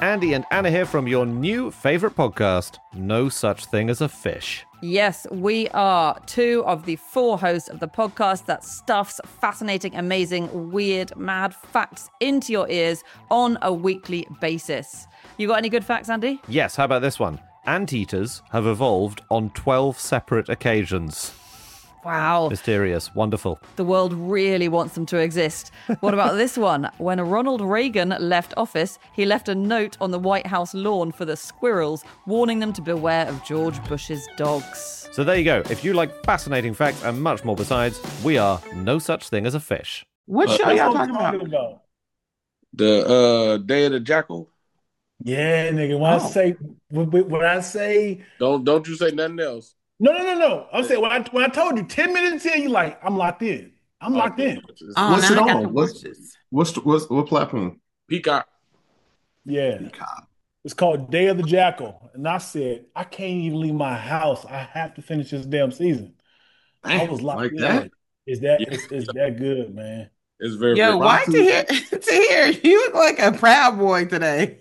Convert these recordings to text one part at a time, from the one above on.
Andy and Anna here from your new favorite podcast, No Such Thing as a Fish. Yes, we are two of the four hosts of the podcast that stuffs fascinating, amazing, weird, mad facts into your ears on a weekly basis. You got any good facts, Andy? Yes, how about this one? Anteaters have evolved on 12 separate occasions. Wow. Mysterious. Wonderful. The world really wants them to exist. What about this one? When Ronald Reagan left office, he left a note on the White House lawn for the squirrels, warning them to beware of George Bush's dogs. So there you go. If you like fascinating facts and much more besides, we are No Such Thing as a Fish. What show y'all talking about? The Day of the Jackal. Yeah, nigga. When I say Don't you say nothing else. No. I'm saying when I told you 10 minutes in, you like, I'm locked in. I'm locked in. What's it on? What platform? Peacock. Yeah. Peacock. It's called Day of the Jackal. And I said, I can't even leave my house. I have to finish this damn season. I was locked like in. that? It's that good, man. It's very Yo, why to hear you look like a proud boy today.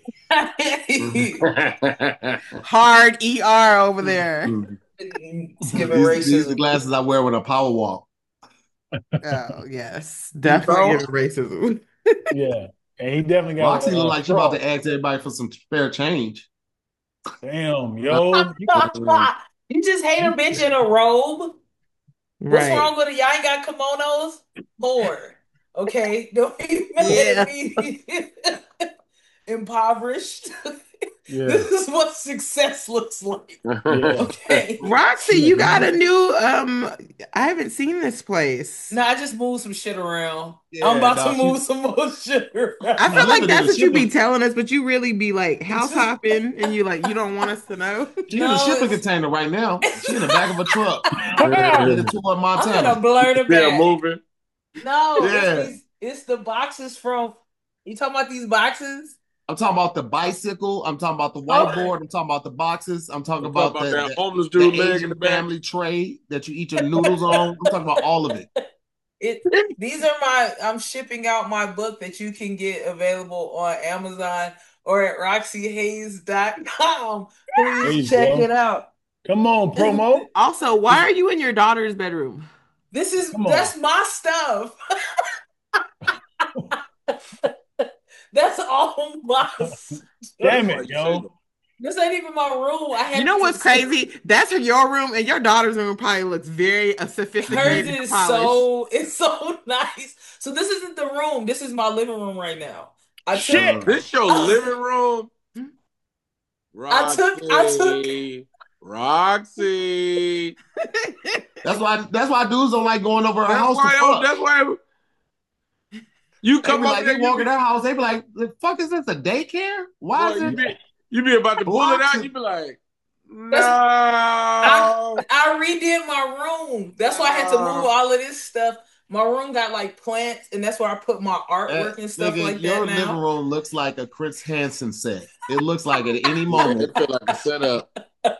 Hard ER over there. It's giving racism. These are the glasses I wear when I power walk. Oh, yes. Definitely giving racism. Yeah. And he definitely got Roxy look like she's about to ask everybody for some spare change. Damn, yo. You just hate a bitch in a robe? What's Right. wrong with it? Y'all ain't got kimonos? More. Okay? Don't be mad at me. Impoverished. Yeah. This is what success looks like. Yeah. Okay. Roxy, you got a new I haven't seen this place. No, I just moved some shit around. Yeah, I'm about to no, move some more shit around. I feel like living in that's a what you be shipping- telling us, but you really be like house hopping and you don't want us to know. She's in a No, shipping it's- container right now. She's in the back of a truck. Yeah. Headed toward I'm gonna Montana. blur the Yeah, back. moving. No, Yeah. it's the boxes from. You talking about these boxes? I'm talking about the bicycle. I'm talking about the whiteboard. I'm talking about the boxes. I'm talking about that the homeless dude leg in Asian the back. family tray that you eat your noodles on. I'm talking about all of it. These are I'm shipping out my book that you can get available on Amazon or at RoxyHayes.com. There you Please check go. it out. Come on, promo. Also, why are you in your daughter's bedroom? Come on. That's my stuff. That's all my stuff. Damn it, yo. This ain't even my room. I had You know to what's crazy? That's your room, and your daughter's room probably looks very Hers sophisticated. is polished. it's so nice. So this isn't the room. This is my living room right now. Shit. This your living room? I took- Roxy. That's why dudes don't like going over her house to That's fuck. why you They come be up like, there, they walk in their house, they be like, the fuck is this, a daycare? Why is it? you be about to pull it out, you be like, no. I redid my room. That's why I had to move all of this stuff. My room got like plants, and that's where I put my artwork and stuff Nigga, like your that living now. room looks like a Chris Hansen set. It looks like at any moment. It feel like a setup.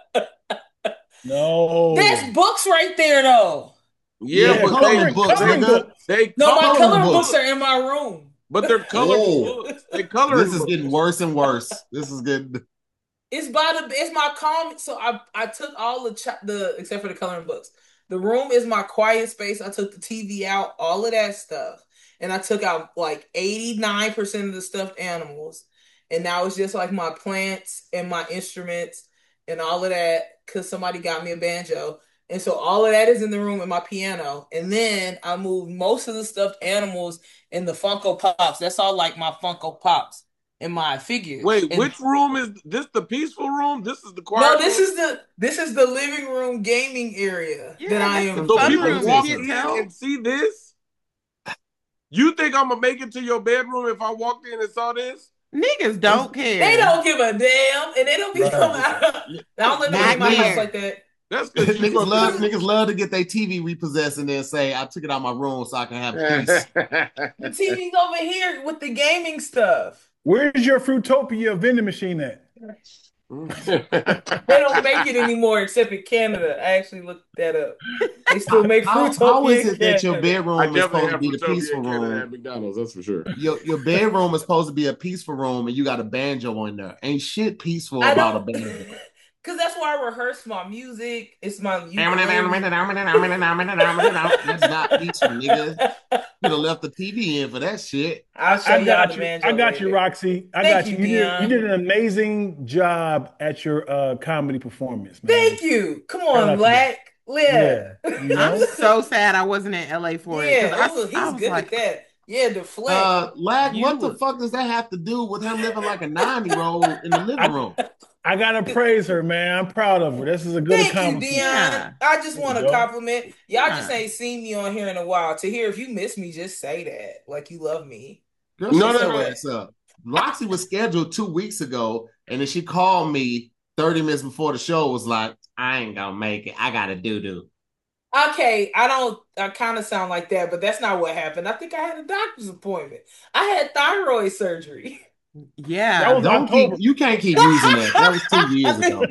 No. There's books right there though. Yeah, but coloring books, nigga. they No, my Coloring coloring books. books are in my room. but they're colored Whoa. books. They colored This is books. getting worse and worse. This is good. It's my calm. So I took all the except for the coloring books. The room is my quiet space. I took the TV out, all of that stuff, and I took out like 89% of the stuffed animals, and now it's just like my plants and my instruments and all of that because somebody got me a banjo, and so all of that is in the room and my piano, and then I moved most of the stuffed animals and the Funko Pops. That's all like my Funko Pops. And my figures. Wait, And- which room is this? The peaceful room? This is the quiet No, room? this is the living room gaming area Yeah, that I that's am. So Fun people room, walk you in can't tell. and see this? You think I'm gonna make it to your bedroom if I walked in and saw this? Niggas don't care. They don't give a damn, and they don't be Right. coming out. I don't let them Not in my here. house like that. That's because you niggas love to get their TV repossessed and then say, I took it out of my room so I can have peace. The TV's over here with the gaming stuff. Where's your Fruitopia vending machine at? They don't make it anymore except in Canada. I actually looked that up. They still make Fruitopia How is in it that your Canada. I bedroom is definitely supposed to have be the Fruitopia peaceful in Canada room? at McDonald's, that's for sure. Your bedroom is supposed to be a peaceful room, and you got a banjo in there. Ain't shit peaceful I about a don't, banjo. because that's where I rehearse my music. It's my That's not peaceful, nigga. You could have left the TV in for that shit. I'll show I y'all got the you. banjo I got you, later. Roxy. I Thank got you. you, You Dion. did an amazing job at your comedy performance, man. Thank you. Come Shout on, out to Black. Yeah, Yeah. you I'm know. so sad I wasn't in LA for it. Yeah, Because I he's was good like, at that. Yeah, deflect. Lag, You what the was- fuck does that have to do with him living like a 9-year-old in the living room? I gotta praise her, man. I'm proud of her. This is a good Thank you, accomplishment. Dion. Yeah. I just There want you to go. compliment. Y'all just Yeah. ain't seen me on here in a while. To hear if you miss me, just say that. Like you love me. Girl, No, shut no, your no. ass up. Roxy was scheduled 2 weeks ago, and then she called me 30 minutes before the show, was like, I ain't gonna make it. I gotta do. Okay, I kind of sound like that, but that's not what happened. I think I had a doctor's appointment. I had thyroid surgery. yeah. That was Don't October. you can't keep using that. That was 2 years ago.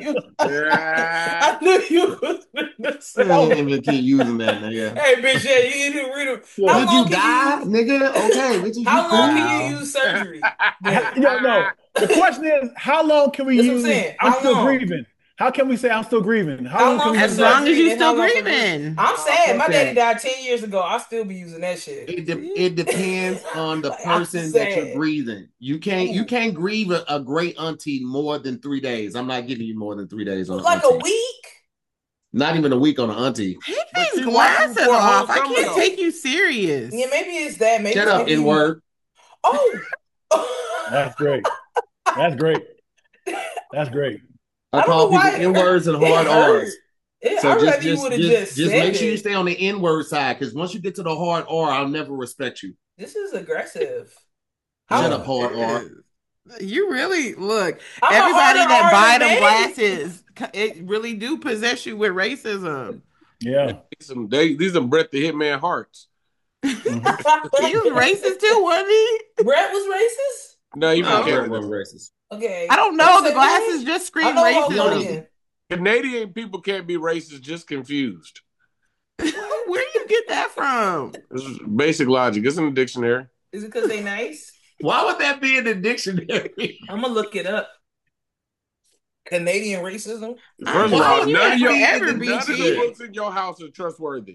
I knew you was gonna say You ain't even keep using that, nigga. Hey, bitch, yeah, you didn't read them. Yeah. How Did long you can die, you nigga? Okay, bitch, How long cool. can you use surgery? No. The question is, how long can we That's what I'm use? saying. I'm How still long? grieving. How can we say I'm still grieving? How long can we for As do long that? as you surgery and how still long for grieving. I'm sad. My Okay. daddy died 10 years ago. I'll still be using that shit. It depends on the Like, I'm person that you're sad. grieving. You can't grieve a great auntie more than 3 days. I'm not giving you more than 3 days on an Like auntie. a week? Not even a week on an auntie. Take But these she watched you glasses for a whole off. I summer, can't though. take you serious. Yeah, maybe it's that. Maybe Shut it's up, giving you- N-word. Oh. That's great. That's great. That's great. I I don't call know why people N-words and hard it hurt. R's. I'd So rather you would have just said make sure you it. stay on the N-word side, because once you get to the hard R, I'll never respect you. This is aggressive. Shut How- up, hard R. You really look. I'm a Everybody harder that R buy than them Manny. glasses, it really do possess you with racism. Yeah. These are Brett the Hitman Hearts. He was racist too, wasn't he? Brett was racist? No, he No. from Jared Canada. wasn't racist. Okay. I don't know. What'd The you say, glasses Manny? just I scream know Hulk racism. Hogan. Canadian people can't be racist, just confused. Where you get that from? This is basic logic. It's in the dictionary. Is it because they nice? Why would that be in the dictionary? I'm gonna look it up. Canadian racism? First of Why all, you none have of your forever, none of BT? the books in your house are trustworthy.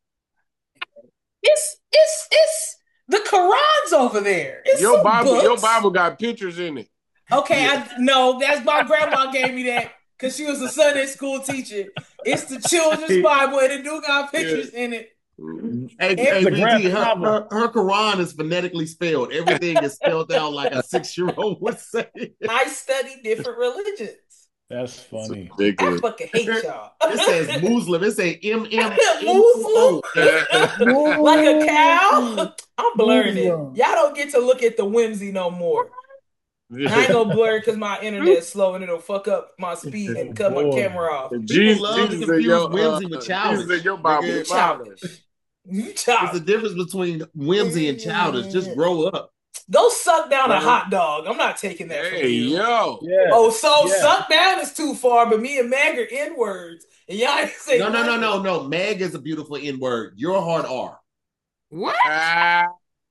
It's the Quran's over there. It's Your some Bible books. got pictures in it. Okay, no, that's my grandma gave me that because she was a Sunday school teacher. It's the children's Bible and it do got pictures in it. Hey, It's a BT, graphic her novel. Quran is phonetically spelled. Everything is spelled out like a 6-year-old would say. I study different religions. That's funny. I Ridiculous. fucking hate y'all. It says Muslim. It says Muslim? Like a cow? I'm blurring it. Muslim. Y'all don't get to look at the whimsy no more. I ain't gonna blur because my internet's slow and it'll fuck up my speed and cut my Boy. camera off. People love to Jesus confuse in your, whimsy with childish. Jesus in your Bible. You Nigga, childish. You There's childish. a difference between whimsy and childish. Just grow up. Go suck down a hot dog. I'm not taking that from Hey, you. yo. Yeah. Oh, so Yeah. suck down is too far, but me and Mag are N-words. And y'all ain't say No. Meg is a beautiful N-word. You're a hard R. What? Ah,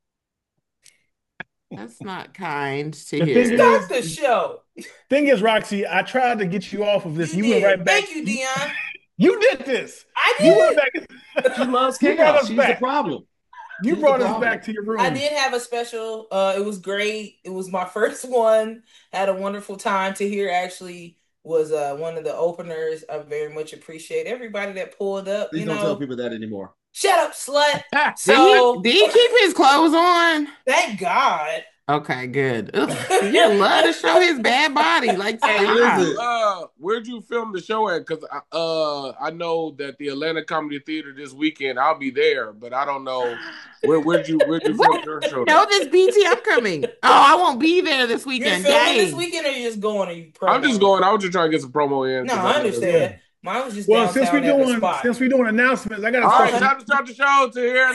That's not kind to The hear. thing Start the show. Thing is, Roxy, I tried to get you off of this. You did. went right back. Thank you, Dion. You did this. I You did. went back. She loves You brought chaos. us She's back. the problem. You She's brought the us problem. back to your room. I did have a special. It was great. It was my first one. Had a wonderful time. To hear actually was one of the openers. I very much appreciate everybody that pulled up. Please don't tell people that anymore. Shut up, slut. Did So he keep his clothes on? thank God. Okay, good. Ugh, you love to show his bad body. Like, Hey, stop. listen. where'd you film the show at? Because I know that the Atlanta Comedy Theater this weekend. I'll be there, but I don't know where'd you film your show? Know this, BT? I'm coming. Oh, I won't be there this You're weekend. filming this Dang. weekend, or you just going? Or you? I'm just going. I was just trying to get some promo in. No, 'cause I know understand. Mine was just Well, downtown at the spot. since we're doing announcements, I gotta All right, start. time to start the show to here.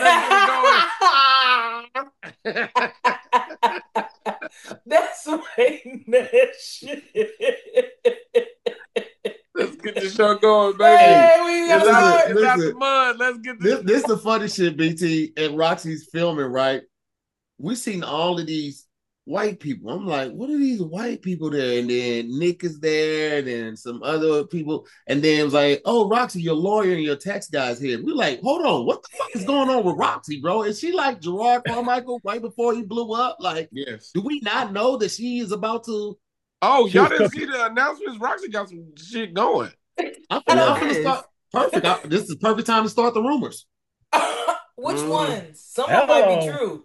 Let's get it going. That's some hating ass shit. get the show going, baby. Hey, we got It's out, started. it's out the mud. Let's get this. This the funny shit, BT. And Roxy's filming, right? We seen all of these white people. I'm like, what are these white people there? And then Nick is there, and then some other people. And then it was like, oh, Roxy, your lawyer and your tax guy's here. We're like, hold on, what the fuck is going on with Roxy, bro? Is she like Gerard Carmichael right before he blew up? Like, Yes. do we not know that she is about to? Oh, She y'all was didn't cooking. see the announcements? Roxy got some shit going. I'm Yeah. finna start. Perfect. This is the perfect time to start the rumors. Which Mm. ones? Some of them might be Hello. true.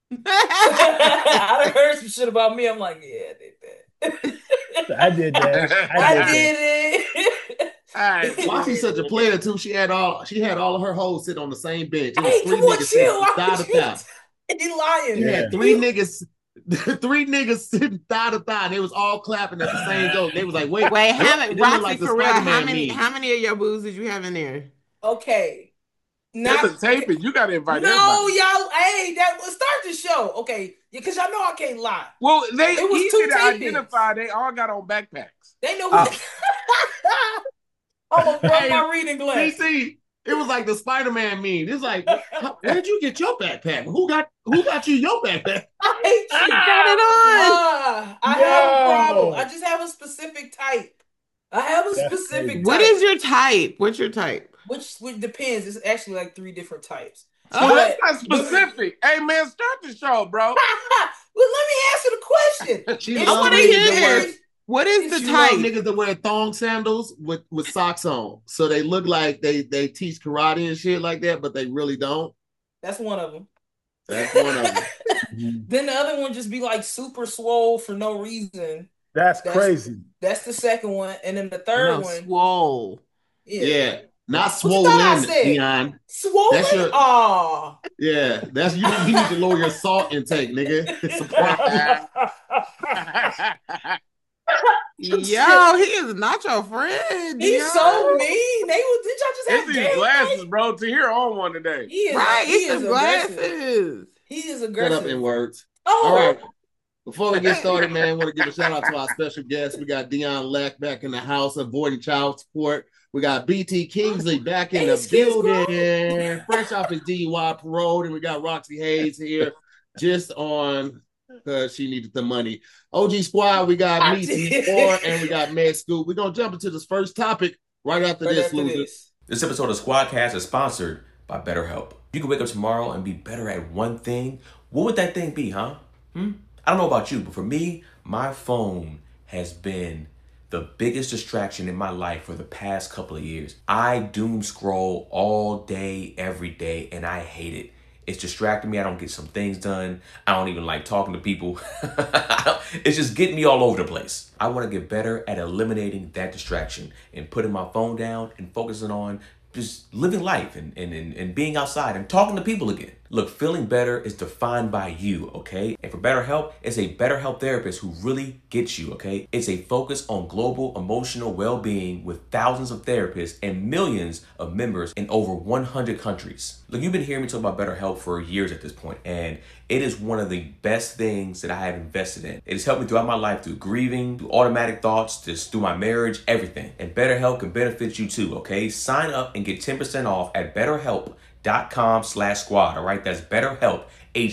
I done heard some shit about me. I'm like, yeah, I did that. I did that. I did it. Alright. Roxy's such a player too. She had all of her hoes sit on the same bench. It was Hey, three come on, niggas chill. sitting thigh to thigh. He lying. You Yeah. had three niggas sitting thigh to thigh, and they was all clapping at the same joke. They was like, wait, Wait, how it many? looked Roxy, like the for real, Spider-Man meme. how many of your boos did you have in there? Okay. That's Not a taping. You got to invite No, everybody. y'all. Hey, that will start the show. Okay, because y'all know I can't lie. Well, they It was easy two to tapings. identify. They all got on backpacks. They know who. I'm gonna rub Hey, my reading glasses. BT, it was like the Spider-Man meme. It's like, where did you get your backpack? Who got you your backpack? I hate you. Got it on. I have a No. problem. I just have a specific type. I have a That's specific crazy. type. What is your type? What's your type? Which depends. It's actually like 3 different types. So But- that's not specific. Hey, man, start the show, bro. Well, let me answer the question. She It's I love wanna three hear niggas that wear- this. What is the She She love type? niggas that wear thong sandals with socks on, so they look like they teach karate and shit like that, but they really don't. That's one of them. That's one of them. Mhm. Then the other one just be like super swole for no reason. That's crazy. That's the second one. And then the third No, one. swole. Yeah, not What you thought I swollen, said? Dion. Swollen? That's your- Aw. Yeah, that's you. You need to lower your salt intake, nigga. It's a problem. Yo, he is not your friend. He's Dion. so mean. Did y'all just have It's these game glasses, night? bro. To hear on one today. He is, Right, he it's is the aggressive. glasses. He is Shut aggressive. up in words. Oh, All right. Before we get started, man, I want to give a shout out to our special guest. We got Dion Lack back in the house, avoiding child support. We got BT Kingsley back in Hey, the excuse building, fresh off his DUI parole. And we got Roxy Hayes here just on because she needed the money. OG Squad, we got me, C4, and we got Meg Scoop. We're going to jump into this first topic right after right this, after loser. this. This episode of Squadcast is sponsored by BetterHelp. You can wake up tomorrow and be better at one thing. What would that thing be, huh? I don't know about you, but for me, my phone has been the biggest distraction in my life for the past couple of years. I doom scroll all day, every day, and I hate it. It's distracting me. I don't get some things done. I don't even like talking to people. It's just getting me all over the place. I want to get better at eliminating that distraction and putting my phone down and focusing on just living life and being outside and talking to people again. Look, feeling better is defined by you, okay? And for BetterHelp, it's a BetterHelp therapist who really gets you, okay? It's a focus on global emotional well-being with thousands of therapists and millions of members in over 100 countries. Look, you've been hearing me talk about BetterHelp for years at this point, and it is one of the best things that I have invested in. It has helped me throughout my life through grieving, through automatic thoughts, just through my marriage, everything. And BetterHelp can benefit you too, okay? Sign up and get 10% off at BetterHelp.com/squad. All right, that's BetterHelp,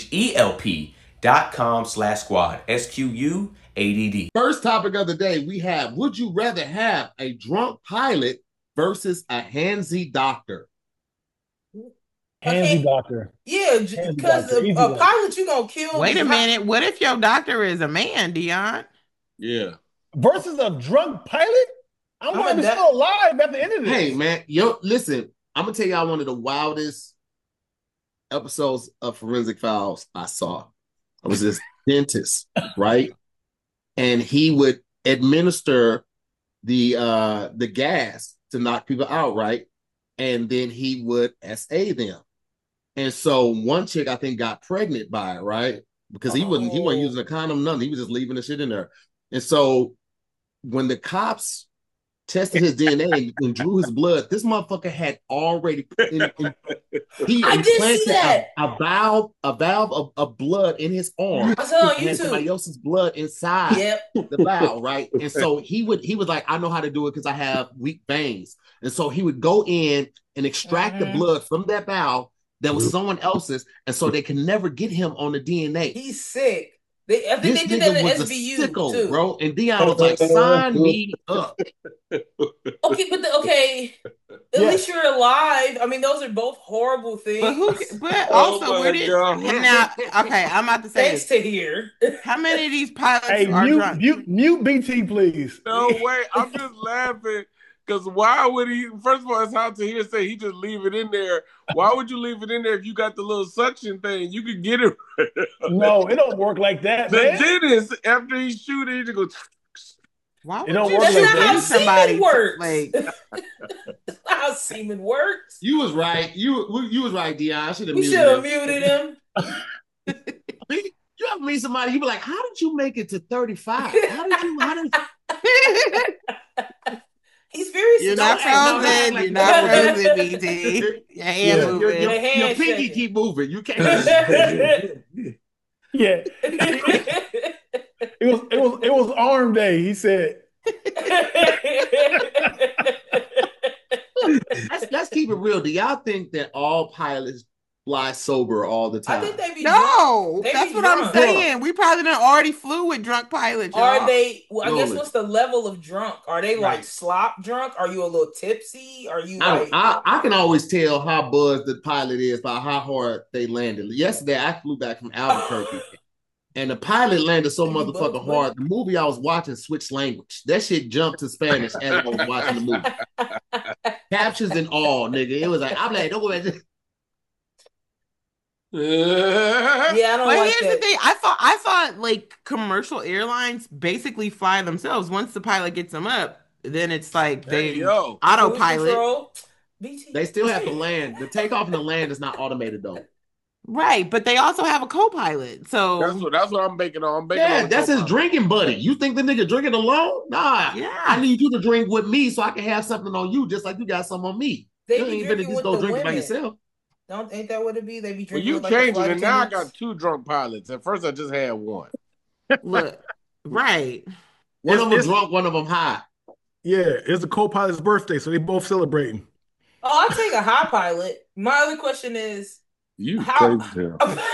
HELP.com/squad, SQUADD. First topic of the day, we have, would you rather have a drunk pilot versus a handsy doctor? Handsy doctor. Yeah, Handsy because doctor, easy a one. pilot you gonna kill. Wait a minute. What if your doctor is a man, Dion? Yeah. Versus a drunk pilot? I'm I'm going to a be da- still alive at the end of this. Hey, man, listen, I'm going to tell y'all one of the wildest episodes of Forensic Files I saw. I was this dentist, right? And he would administer the gas to knock people out, right? And then he would SA them. And so one chick, I think, got pregnant by it, right? Because he wasn't using a condom, nothing. He was just leaving the shit in there. And so when the cops tested his DNA and drew his blood. This motherfucker had already he I did see implanted that. a valve of blood in his arm. I saw on He had YouTube. somebody else's blood inside Yep. the valve, right? And so he was like, I know how to do it because I have weak veins. And so he would go in and extract the blood from that valve that was someone else's, and so they can never get him on the DNA. He's sick. I think This they did nigga that in was a SVU sicko, too. bro. And Dion was like, sign me up. Okay, but at least you're alive. I mean, those are both horrible things. But Oh also, my where did God. now? Okay, I'm about to say Thanks this. to here. How many of these pilots Hey, are drunk? mute BT, please. No way. I'm just laughing because why would he? First of all, it's how Tahir say he just leave it in there. Why would you leave it in there if you got the little suction thing? You could get it. No, it don't work like that, The man. dentist, after he shoot it, he just goes. Why It would don't you work just like that. leave somebody Semen works. like? That's not how semen works. You was right. You was right, Dion. I should have We muted should have him. muted him. You ever meet somebody, you be like, how did you make it to 35? How did He's very You're sick. not Don't act frozen. like You're that. not frozen, BT. Your hand Yeah. moving. your The hand pinky shaking. keep moving. You can't. Yeah. It was arm day. He said, Let's keep it real. Do y'all think that all pilots fly sober all the I time? think they be No, drunk. They that's be what I'm drunk. saying. We probably done already flew with drunk pilots. Are y'all. they? Well, I guess Surely. what's the level of drunk? Are they like Right. slop drunk? Are you a little tipsy? Are you like? I can always tell how buzzed the pilot is by how hard they landed. Yesterday, I flew back from Albuquerque, and the pilot landed so You motherfucking buzzed, hard. The movie I was watching switched language. That shit jumped to Spanish as I was watching the movie. Captions and all, nigga. It was like, I'm like, don't go back. Yeah, I don't But like here's that. the thing. I thought like commercial airlines basically fly themselves. Once the pilot gets them up, then it's like they Hey, yo. Cruise autopilot. control. BT. They still have to land. The takeoff and the land is not automated though. Right, but they also have a co-pilot. So That's what I'm banking on. I'm banking Yeah, on that's his co-pilot. drinking buddy. You think the nigga drinking alone? Nah. yeah. I need you to drink with me so I can have something on you, just like you got some on me. They You be ain't finna drinking just with go the drink it by women. yourself. Ain't that what it be? They be Well, drinking you with like the changed it, flight and now I attendants? got two drunk pilots. At first, I just had one. Look, right. One of them It's- drunk, one of them high. yeah, it's the co-pilot's birthday, so they both celebrating. Oh, I'll take a high pilot. My other question is, You How- crazy.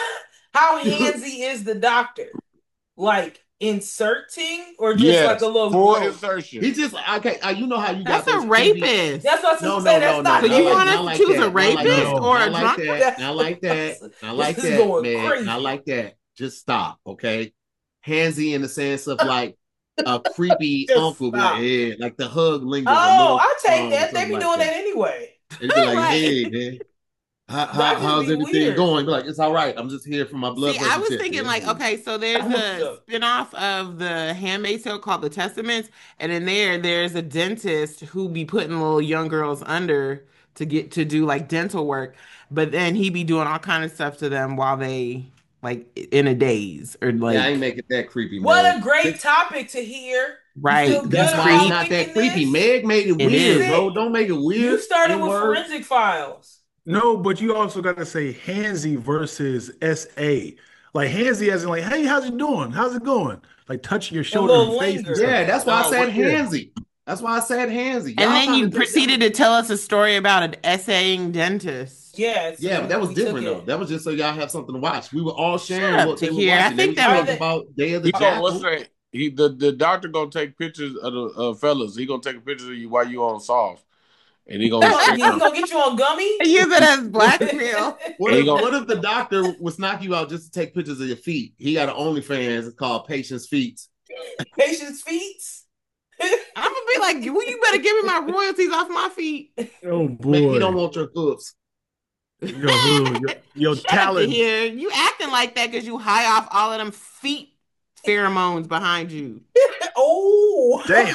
how handsy is the doctor? Like inserting or just Yes, like a little full grope? insertion. He just okay. You know how you got That's a those rapist. That's what I was No, gonna say. no, That's no, not no. So you good. want us Not to like choose that. a Not like rapist that. or a Not like drunk? that. Not like that. Not like This is that, going man. crazy. Not like that. Just stop, okay? Handsy in the sense of like a creepy Just uncle, be stop. like, yeah, like the hug lingers. a Oh, little I'll take strong or that. They something be like doing that anyway. It'd be like, Right. hey, man, That just how's be everything weird. going? Be like, it's all right. I'm just here for my blood See, pressure I was check. thinking Yeah. like, okay, so there's I know a so. spinoff of the Handmaid's Tale called The Testaments, and in there's a dentist who be putting little young girls under to get to do like dental work, but then he be doing all kind of stuff to them while they like in a daze or like Yeah, I ain't making that creepy, What man. a great topic to hear. right. feel good That's about why it's creep. not that thinking creepy. this? Meg made it It weird, is. bro. Don't make it weird. You started with N-word. forensic files. No, but you also got to say handsy versus SA. Like handsy as in like, hey, how's it doing? How's it going? Like touching your shoulder little and face. and linger. stuff. Yeah, that's why I No, said what- yeah. handsy. That's why I said handsy. And Y'all then trying you to do- proceeded to tell us a story about an essaying dentist. Yeah. so Yeah, but that was we took different though. it. That was just so y'all have something to watch. We were all Shut sharing up, what they were Tahir. I watching. They think was that talking was- about Day of the He gonna what's Jackal. that? The doctor gonna take pictures of the fellas. He gonna take a picture of you while you on soft, and he gonna. He gonna get you on gummy? Use it as blackmail. What There if, you go. what if the doctor was knock you out just to take pictures of your feet? He got an OnlyFans. It's called Patience Feet. Patient's feet? I'm gonna be like, well, you better give me my royalties off my feet. Oh Man, boy. he don't want your hooves. Your Shut up talent. here. You acting like that because you high off all of them feet pheromones behind you. Oh. Damn.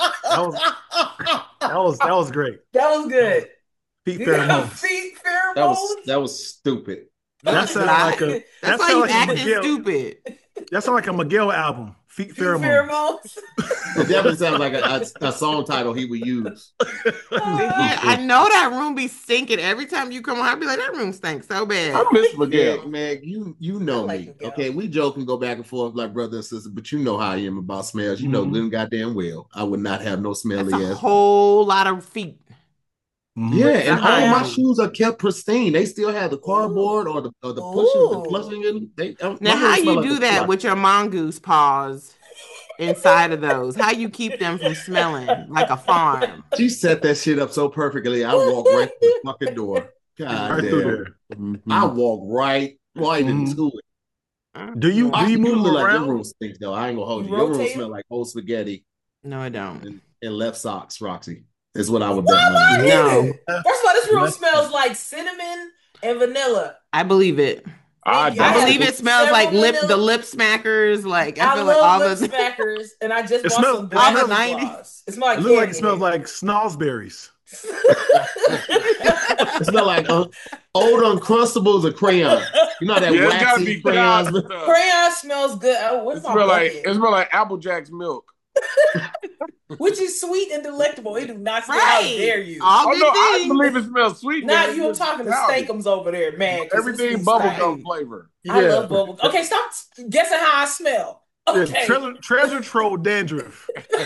That was great. That was good. Feet You got pheromones. feet pheromones? That was stupid. That sounded lie. like a. That's That why sounded you like a acting Miguel. stupid. That sounds like a Miguel album. Feet Pheromones. It definitely sounds like a song title he would use. Yeah, I know that room be stinking every time you come on. I'd be like, that room stinks so bad. I miss Miguel. Meg, you know like me. Miguel. Okay, we joke and go back and forth like brother and sister, but you know how I am about smells. You know them goddamn well. I would not have no smelly That's a ass. whole lot of feet. Yeah, and all my Uh-huh. shoes are kept pristine. They still have the cardboard or the Ooh. plushing in. Now, how you do that with your mongoose paws inside of those? How you keep them from smelling like a farm? She set that shit up so perfectly. I walk right through the fucking door. God Right damn. through I walk right into it. Do you You move look like your around? room stinks though. I ain't gonna hold You you. Your room rotate? smell like old spaghetti No, I don't. and left socks, Roxy. Is what I would bet Why money. not No. either? First of all, this room Let's- smells like cinnamon and vanilla. I believe it. I Thank you. I have believe it smells several like the vanilla- lip smackers. Like I I feel love like all lip the smackers, and I just It bought smells- some it black smells- gloss. It smells like It looks like it candy. smells like snozberries. It smell like old Uncrustables or crayons. You know that Yeah, it's gotta waxy be crayons. crayons. Crayon smells good. Oh, It what's my smell like bucket? it smell like Apple Jacks milk. Which is sweet and delectable. It do not smell. How right. dare you? All Oh good no, I things. believe it smells sweet. Now man. you It's talking to childish. Steakums over there, man. 'cause Everything it's bubblegum sweet. flavor. I love bubble. Okay, stop guessing how I smell. Okay. Treasure troll dandruff.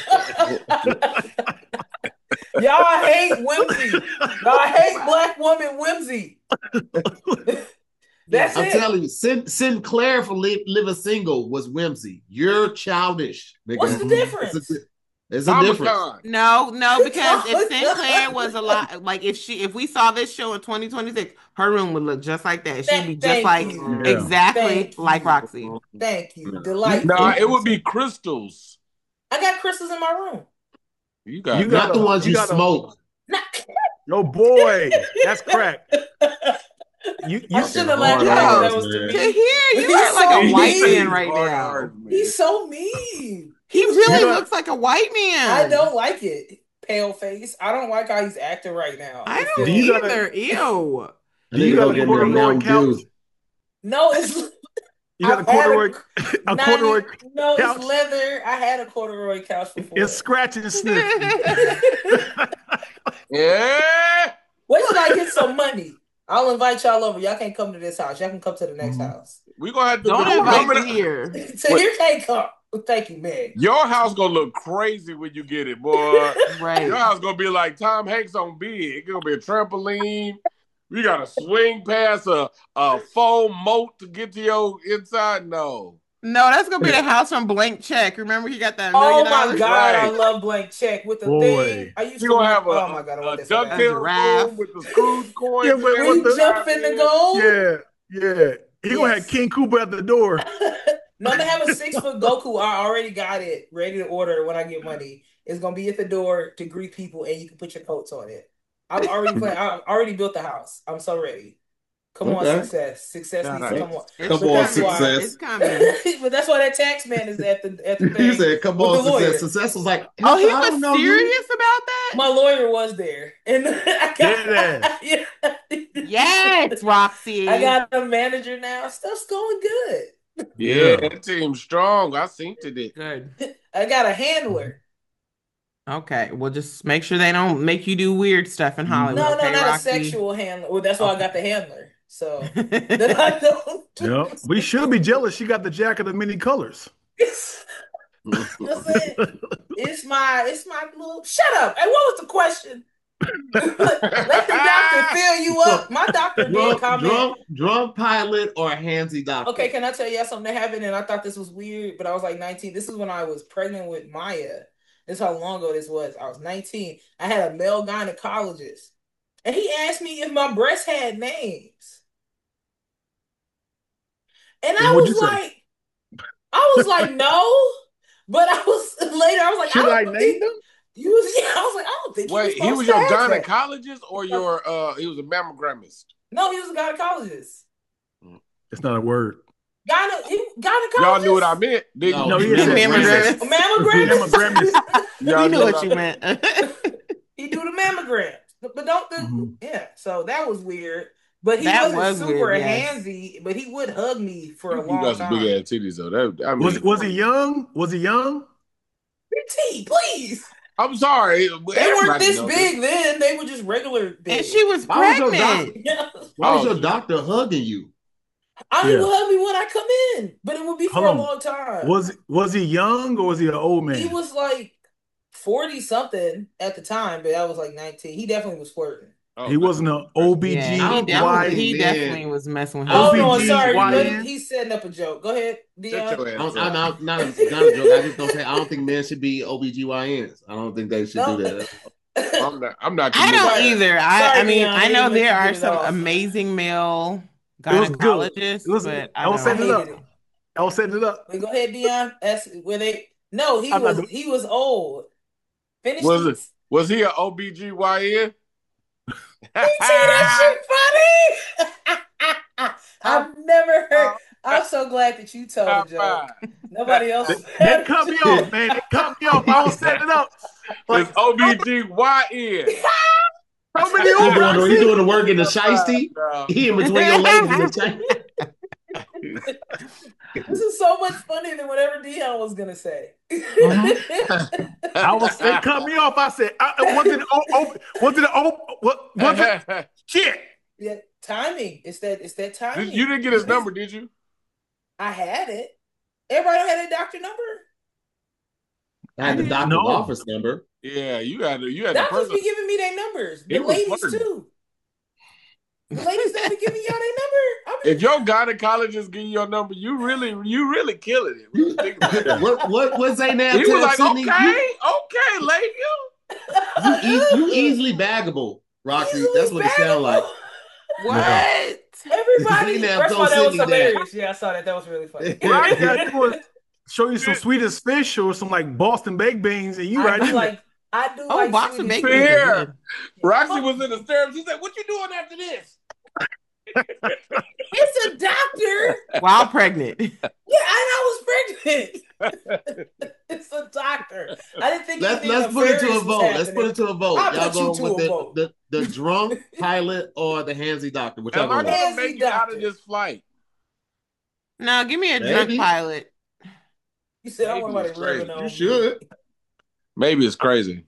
Y'all hate whimsy. Y'all hate black woman whimsy. That's I'm it. telling you, Sinclair for living single was whimsy. You're childish. Nigga. What's the difference? It's a difference. Comic-Con. No, because Oh, if Sinclair was a lot, like if we saw this show in 2026, her room would look just like that. She'd be just Thank like you. Yeah. exactly Thank like you. Roxy. Thank you. Delightful. Nah, it would be crystals. I got crystals in my room. You got You Not got the a- ones you got a- smoke. Yo, boy, that's crack. You I shouldn't have laughed. hard Like hours, that was to man. To me. hear you He's are like so a white mean. man right now. He's so mean. He really You know- looks like a white man. I don't like it. Pale face. I don't like how he's acting right now. I It don't Do you feels- gotta- either. Ew. I need to You go got a get me a corduroy Mountain couch? Dew. No, it's You got a I've had corduroy, a 90 corduroy. No, couch. it's leather. I had a corduroy couch before. It's scratching and sniffing. Yeah. Wait till I get some money. I'll invite y'all over. Y'all can't come to this house. Y'all can come to the next Mhm. house. We gonna have to Don't we invite coming- me here. So here can't come. Thank you, Meg. Your house gonna look crazy when you get it, boy. Right. Your house gonna be like Tom Hanks on Big. It's gonna be a trampoline. We got to swing past a foam moat to get to your inside. No. No, that's gonna be the house from Blank Check. Remember he got that $1 Oh million? my God, I Right. love Blank Check with the Boy. thing. I used You to gonna have oh my God, I want a this so bad. DuckTales Giraffe. room with the Scrooge coins. Yeah, and but When everything. you jump in the goal. Yeah. He gonna have Yes. King Cooper at the door. No, I'm gonna have a 6-foot Goku. I already got it ready to order when I get money. It's gonna be at the door to greet people, and you can put your coats on it. I've already I already built the house. I'm so ready. Come on, Okay. success. Success needs to come on. It's Come But on, that's why- success. It's coming. But that's why that tax man is at the He thing. said, "Come With on, the lawyer. success." Success was like, Oh, he "I was don't know you." serious about that? My lawyer was there, and I got Dead Yes, Roxy. I got a manager now. Stuff's going good. Yeah, that team's strong. I seen it. Good. I got a handler. Okay, well, just make sure they don't make you do weird stuff in Hollywood. No, okay, not Roxy? a sexual handler. Well, that's why I got the handler. So that I don't. Yeah. We should be jealous. She got the jacket of many colors. Listen, it's my little. Shut up! Hey, what was the question? Let the doctor fill you up. My doctor did comment. drunk pilot or handsy doctor. Okay, can I tell you something that happened? And I thought this was weird, but I was like 19. This is when I was pregnant with Maya. This is how long ago this was. I was 19. I had a male gynecologist, and he asked me if my breasts had names. And I what'd was you say? like, no. But I was later. I was like, Should I don't name think them? you was. Yeah, I was like, I don't think. Wait, he was supposed your to ask that. gynecologist or your he was a mammogrammist? No, he was a gynecologist. It's not a word. Gynecologist. Y'all knew what I meant. Didn't No, you? he said Mammogram. Mammograms. Y'all You knew knew what you meant. He do the mammograms, but don't. Mhm. Yeah, so that was weird. But he That wasn't was super weird, yes. handsy, but he would hug me for a You long got some time. big ass titties though. That, I mean, Was he young? Was he young? BT, please. I'm sorry. They weren't this big then. They were just regular big. And she was Why was your pregnant. Why was Oh, your doctor hugging you? I Yeah. would hug me when I come in, but it would be for Hold a on. long time. Was he young or was he an old man? He was like 40 something at the time, but I was like 19. He definitely was flirting. He wasn't an OBG. Yeah, he man. definitely was messing with her. Oh no, sorry. OBGYN? He's setting up a joke. Go ahead, Dion. I'm not a joke. I just don't say I don't think men should be OBGYNs. I don't think they should do that. I'm not. I don't either. I mean, Dion, I know didn't there let you are get it some off. amazing male It was good. gynecologists, It was, but I was setting it up. hated it. I was setting it up. Wait, go ahead, Dion. Ask where they. No, I'm not doing- he was old. Finish. Was he an OBGYN? that shit funny. I've never heard. I'm so glad that you told the joke. Nobody else. They cut me off, man. They cut me off. I was setting it up. It's OBGYN. How many He Ubers? doing the work in the shiesty. He in between your legs in the shiesty. This is so much funnier than whatever Dion was gonna say. They cut me off. I said, was it shit? Yeah, timing. It's that timing. You didn't get his number, did you? I had it. Everybody don't have that doctor number. I had the doctor's office number. Yeah, you had the Doctors person. be giving me their numbers. The He was ladies flirting. too. The ladies don't be giving y'all their number. If your gynecologist give you your number, you really killing it. Really think about it. What say now? He was like, Sydney, okay, lady. you easily baggable, Roxy. That's what it sounds like. What? Everybody. Now, First of all, that was Sydney there. hilarious. Yeah, I saw that. That was really funny. What I gotta do is show you some Swedish fish or some like Boston baked beans, and you right in there. I do Oh, like Boston Swedish bacon. Here, Roxy was in the stirrups. She said, "What you doing after this?" It's a doctor. While pregnant. Yeah, and I was pregnant. It's a doctor. I didn't think. Let's put it to a vote. Let's put it to a vote. I'll Y'all put you going to a with the drunk pilot or the handsy doctor? Which y'all Am I going with? gonna make it out of this flight? No, give me a drunk Maybe. pilot. You said I Maybe want it's to rubbing crazy. on You me. should. Maybe it's crazy.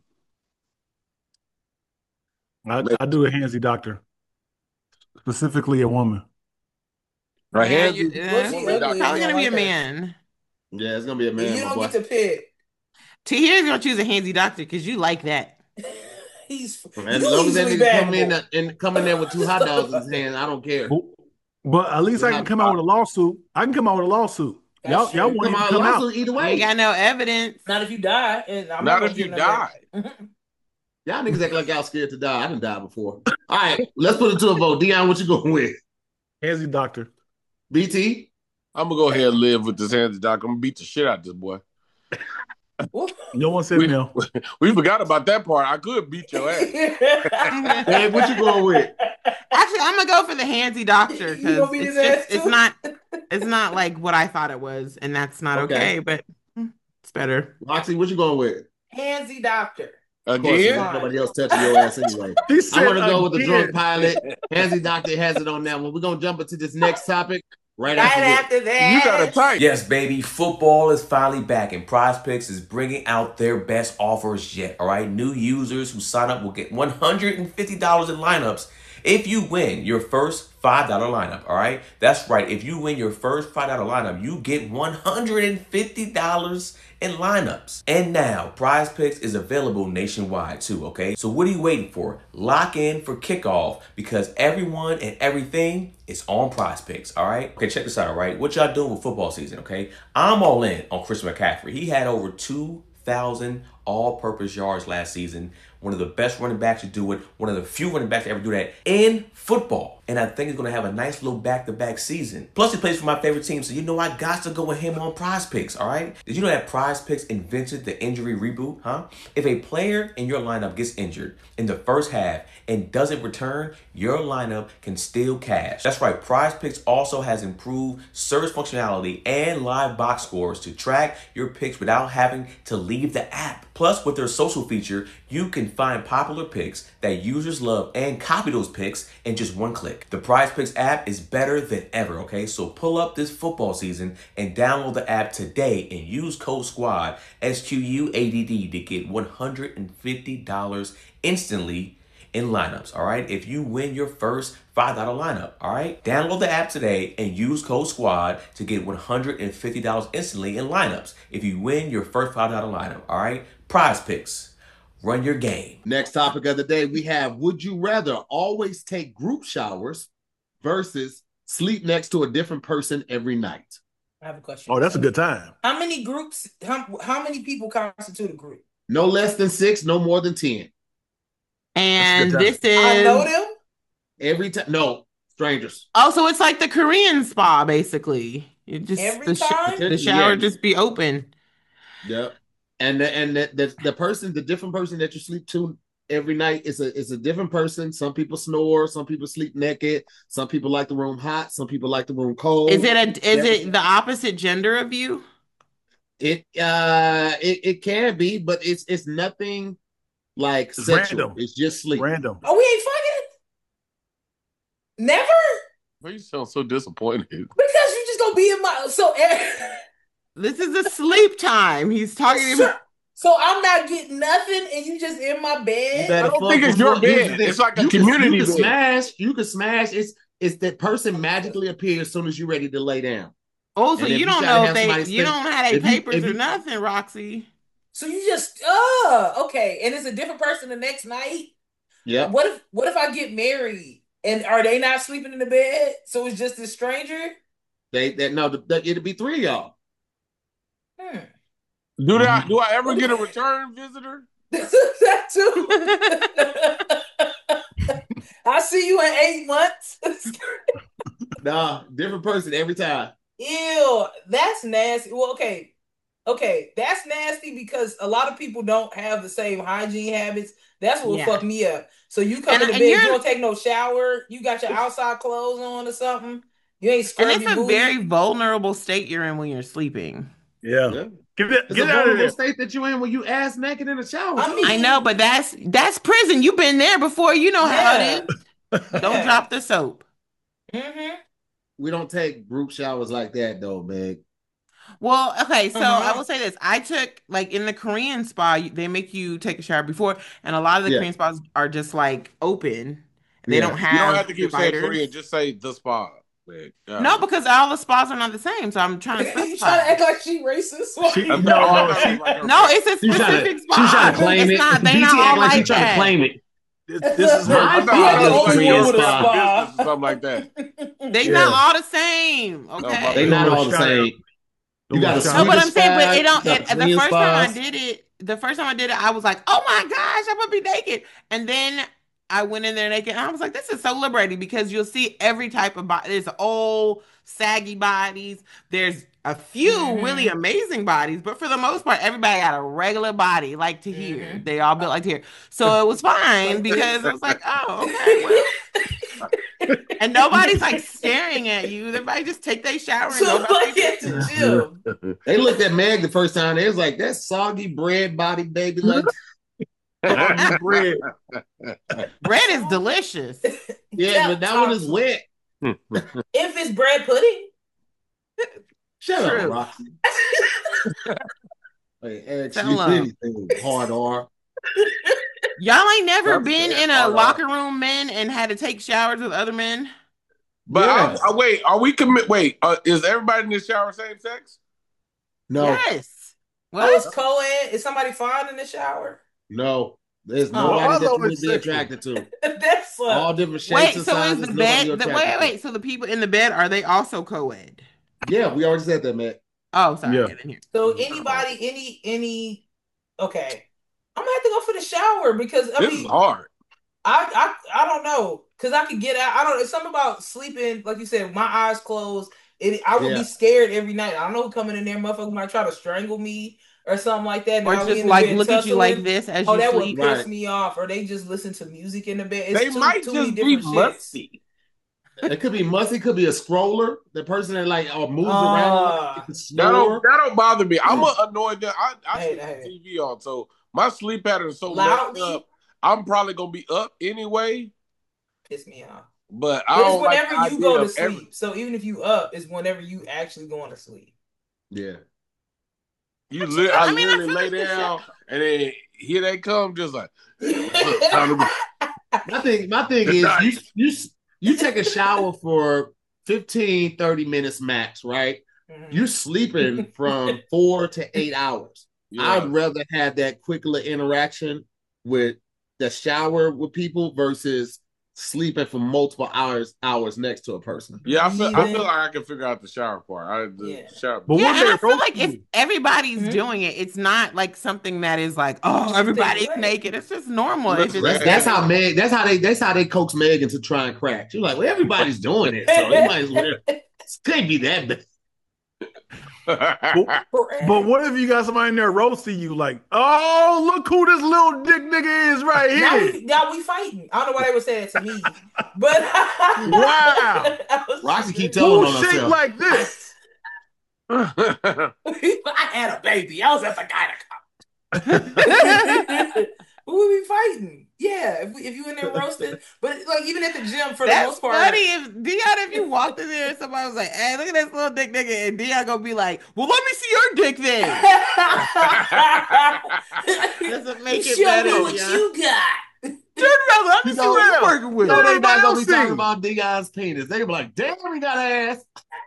I do a handsy doctor, specifically a woman. Right Yeah, here, What's he ugly? probably gonna be a Like her. man. Yeah, it's gonna be a man. You my don't boy. get to pick. Tahir's gonna choose a handsy doctor because you like that. He's As long as that easily nigga come in baggable. and come in there with 2 hot dogs in his hand, I don't care. But at least I can come out with a lawsuit. I can come out with a lawsuit. Y'all That's true. want Come to out, come out. lawsuit either You way. ain't got no evidence. Not if you die. And I'm not gonna if you give no die. Y'all niggas act like y'all scared to die. I didn't die before. All right, let's put it to a vote. Dion, what you going with? Handsy doctor. BT? I'm gonna go ahead and live with this handsy doctor. I'm gonna beat the shit out of this boy. No one said no. We forgot about that part. I could beat your ass. Dave, what you going with? Actually, I'm gonna go for the handsy doctor You gonna because beat it's his ass just it's too? not like what I thought it was, and that's not okay. But it's better. Roxy, what you going with? Handsy doctor. Of course, Again? there's nobody else touching your ass anyway. He said I want to go with the again. drunk pilot. Handsy doctor has it on that one. We're gonna jump into this next topic right Right after this. after that. You got a type. Yes, baby, football is finally back, and Prize Picks is bringing out their best offers yet. All right, new users who sign up will get $150 in lineups if you win your first $5 lineup. All right, that's right. If you win your first $5 lineup, you get $150 in lineups. And now, Prize Picks is available nationwide too. Okay, so what are you waiting for? Lock in for kickoff because everyone and everything is on Prize Picks. All right. Okay, check this out. All right, what y'all doing with football season? Okay, I'm all in on Christian McCaffrey. He had over 2,000 all-purpose yards last season. One of the best running backs to do it. One of the few running backs to ever do that in football. And I think he's going to have a nice little back-to-back season. Plus, he plays for my favorite team, so you know I got to go with him on Prize Picks, all right? Did you know that Prize Picks invented the injury reboot, huh? If a player in your lineup gets injured in the first half and doesn't return, your lineup can still cash. That's right, Prize Picks also has improved search functionality and live box scores to track your picks without having to leave the app. Plus, with their social feature, you can find popular picks that users love and copy those picks in just one click. The Prize Picks app is better than ever, okay? So pull up this football season and download the app today and use code SQUAD, SQUADD, to get $150 instantly in lineups, all right? If you win your first $5 lineup, all right? Download the app today and use code SQUAD to get $150 instantly in lineups if you win your first $5 lineup, all right? Prize Picks. Run your game. Next topic of the day, we have, would you rather always take group showers versus sleep next to a different person every night? I have a question. Oh, that's a good time. How many groups, how many people constitute a group? No less than 6, no more than 10. And That's a good this I is know them. Every time. No, strangers. oh, so it's like the Korean spa, basically. You just Every time? the shower Yeah. just be open. Yep. And the person, the different person that you sleep to every night is a different person. Some people snore, some people sleep naked, some people like the room hot, some people like the room cold. Is it the opposite gender of you? It can be, but it's nothing like It's sexual. random. It's just sleep. Random. Oh, we ain't fucking? Never? Why you sound so disappointed? Because you just gonna be in my This is a sleep time. He's talking about. so I'm not getting nothing and you just in my You bed. better I don't fuck think it's your before- bed. It's like a you community can bed. smash. You can smash. It's that person magically appears as soon as you're ready to lay down. Oh, so And if you you don't gotta know if have they somebody you stay- don't have their if you- papers if or you- nothing, Roxy. So you just okay, and it's a different person the next night. Yeah. What if I get married and are they not sleeping in the bed? So it's just a stranger? It'll be 3 of y'all. Do I ever get a return visitor? That too. I see you in 8 months. Nah, different person every time. Ew, that's nasty. Well, okay, that's nasty because a lot of people don't have the same hygiene habits. That's what Yeah. fucked me up. So you come And- in the and bed, you're- you don't take no shower, you got your outside clothes on or something. You ain't And scrubbed it's your a booty. very vulnerable state you're in when you're sleeping. Yeah. Yeah. Get it, It's get a out of vulnerable there. state that you in when you ass naked in the shower. I mean- I know, but that's prison. You've been there before. You know how Yeah. it is. Don't Yeah. drop the soap. Mm-hmm. We don't take group showers like that though, Meg. Well, okay, so I Mhm. will say this. I took, like, in the Korean spa, they make you take a shower before, and a lot of the Yeah. Korean spas are just, like, open. They Yeah. don't You have don't have to keep saying dividers. Korean. Just say the spa. Man. No, because all the spas are not the same, so I'm trying to You trying to specify. act like she racist? She- I'm- no, I'm- she- I'm like, No, it's a She's trying specific to, spa. she's trying to claim It's it. not, they BT not all act like like she's trying to that. claim it. This is I my thought You I had the was only like, one yo, with a business spa. or something like that. They Yeah. not all the same, my okay? They not all the same. You got a No, but I'm Swedish saying, but spa, it don't. you got The Korean first time I spas. did it, I was like, "Oh my gosh, I'm gonna be naked!" And then I went in there naked, and I was like, "This is so liberating because you'll see every type of body. There's old, saggy bodies. There's a few really amazing bodies, but for the most part, everybody got a regular body, like Tahir. They all built like Tahir, so it was fine because it was like, oh, okay, well." And nobody's like staring at you. Everybody just take their shower. And So go back like to at the gym. They looked at Meg the first time. They was like, "That soggy bread body baby." Like, bread. Bread is delicious. yeah, but that one is wet. If it's bread pudding. Shut True. up, Roxy. Hey, ask Tell you 'em. anything, hard R. Y'all ain't never That's been bad. in a Hold on. locker room, men, and had to take showers with other men? But Yeah. wait, are we Wait, is everybody in the shower same sex? No, Yes. Oh, it's What? co-ed. Is somebody fine in the shower? no. There's Oh, nobody that you although would it's be sexual. attracted to. That's All different shapes Wait, and so sizes. is the nobody bed? you're attracted Wait. So the people in the bed, are they also co-ed? to. Yeah, we already said that, man. Oh, sorry. Yeah. I didn't hear. So anybody, any. Okay, I'm gonna have to go for the shower because I This is mean, hard. I don't know because I could get out. I don't. It's something about sleeping, like you said, with my eyes closed. I would Yeah. be scared every night. I don't know who coming in there, motherfucker might try to strangle me or something like that. and Or I'll be just in the like bed look at you like tussling. this as Oh, you that would sleep. piss Right. me off. Or they just listen to music in the bed. It's They might too many just be different shits. musty. It could be musty, could be a scroller. The person that like moves around, Ah. it can That snore. don't bother me. I'm gonna annoy them. I I hate sleep that. with TV on, so my sleep pattern is so messed Loudly? up. I'm probably gonna be up anyway. Piss me off. But I But it's don't like whenever the you idea go to of sleep. So even if you up, it's whenever you actually going to sleep. Yeah. I literally lay down and then here they come, just like. My thing is you take a shower for 15, 30 minutes max, right? Mhm. You're sleeping from 4 to 8 hours. Yeah. I'd rather have that quick little interaction with the shower with people versus sleeping for multiple hours next to a person. Yeah, I feel like I can figure out the shower part. Shower. But Yeah, one and day I feel like roast if everybody's doing it, it's not like something that is like, oh, everybody's naked. It's just normal. It's just, That's how they coax Meg into trying crack. She's like, well, everybody's doing it, so it might as well. It can't be that bad. But what if you got somebody in there roasting you like, oh, look who this little dick nigga is right here. Now we fighting. I don't know why they would say that to me. But wow. Roxy keep telling on shaped herself. like this? I had a baby. I was at the gynecologist. We be fighting. Yeah, if you in there roasting, but like even at the gym for the most part. Funny if you walked in there and somebody was like, "Hey, look at this little dick nigga," and Dion gonna be like, "Well, let me see your dick then." Doesn't make it Show better. me what Yeah. you got. Let me see what you're working with. No, they not gonna be talking about Dion's penis. They be like, damn, he got ass.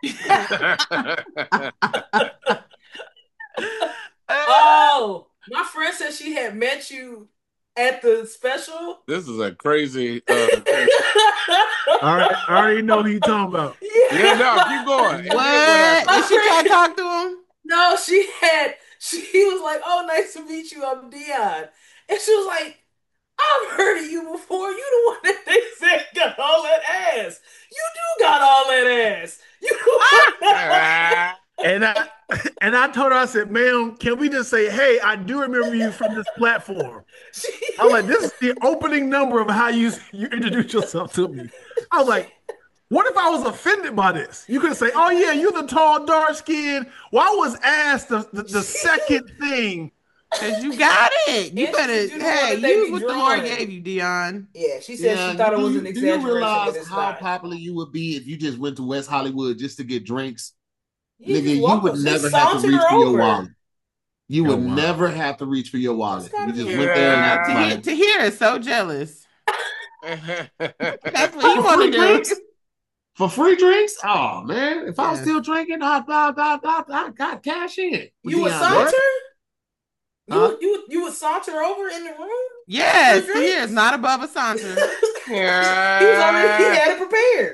Oh, my friend said she had met you at the special. This is a crazy. All right, I already know who you talking about. Yeah, no, keep going. What? Did she try to talk to him? No, she was like, "Oh, nice to meet you. I'm Dion," and she was like, "I've heard of you before. You the one that they said got all that ass. You do got all that ass. You." And I told her, I said, ma'am, can we just say, hey, I do remember you from this platform. I was like, this is the opening number of how you introduce yourself to me. I was like, what if I was offended by this? You could say, oh yeah, you the tall, dark skin. Well, I was asked the second thing. Because you got it. You better, use what the Lord drawing. gave you, Dion. Yeah, she said she thought it was an Do exaggeration. you realize but it's how not. popular you would be if you just went to West Hollywood just to get drinks? You Nigga, just you walk would up, never just have to saunter reach for your over. wallet. You would wow. never have to reach for your wallet. You just Yeah. went there and had Tahir is so jealous. That's what he for want free to do. drinks. For free drinks? Oh man, if I was still drinking, I got cash in. You would Deion, saunter? Huh? You would saunter over in the room? Yes, For Tahir drinks? is not above a saunter. He had it prepared.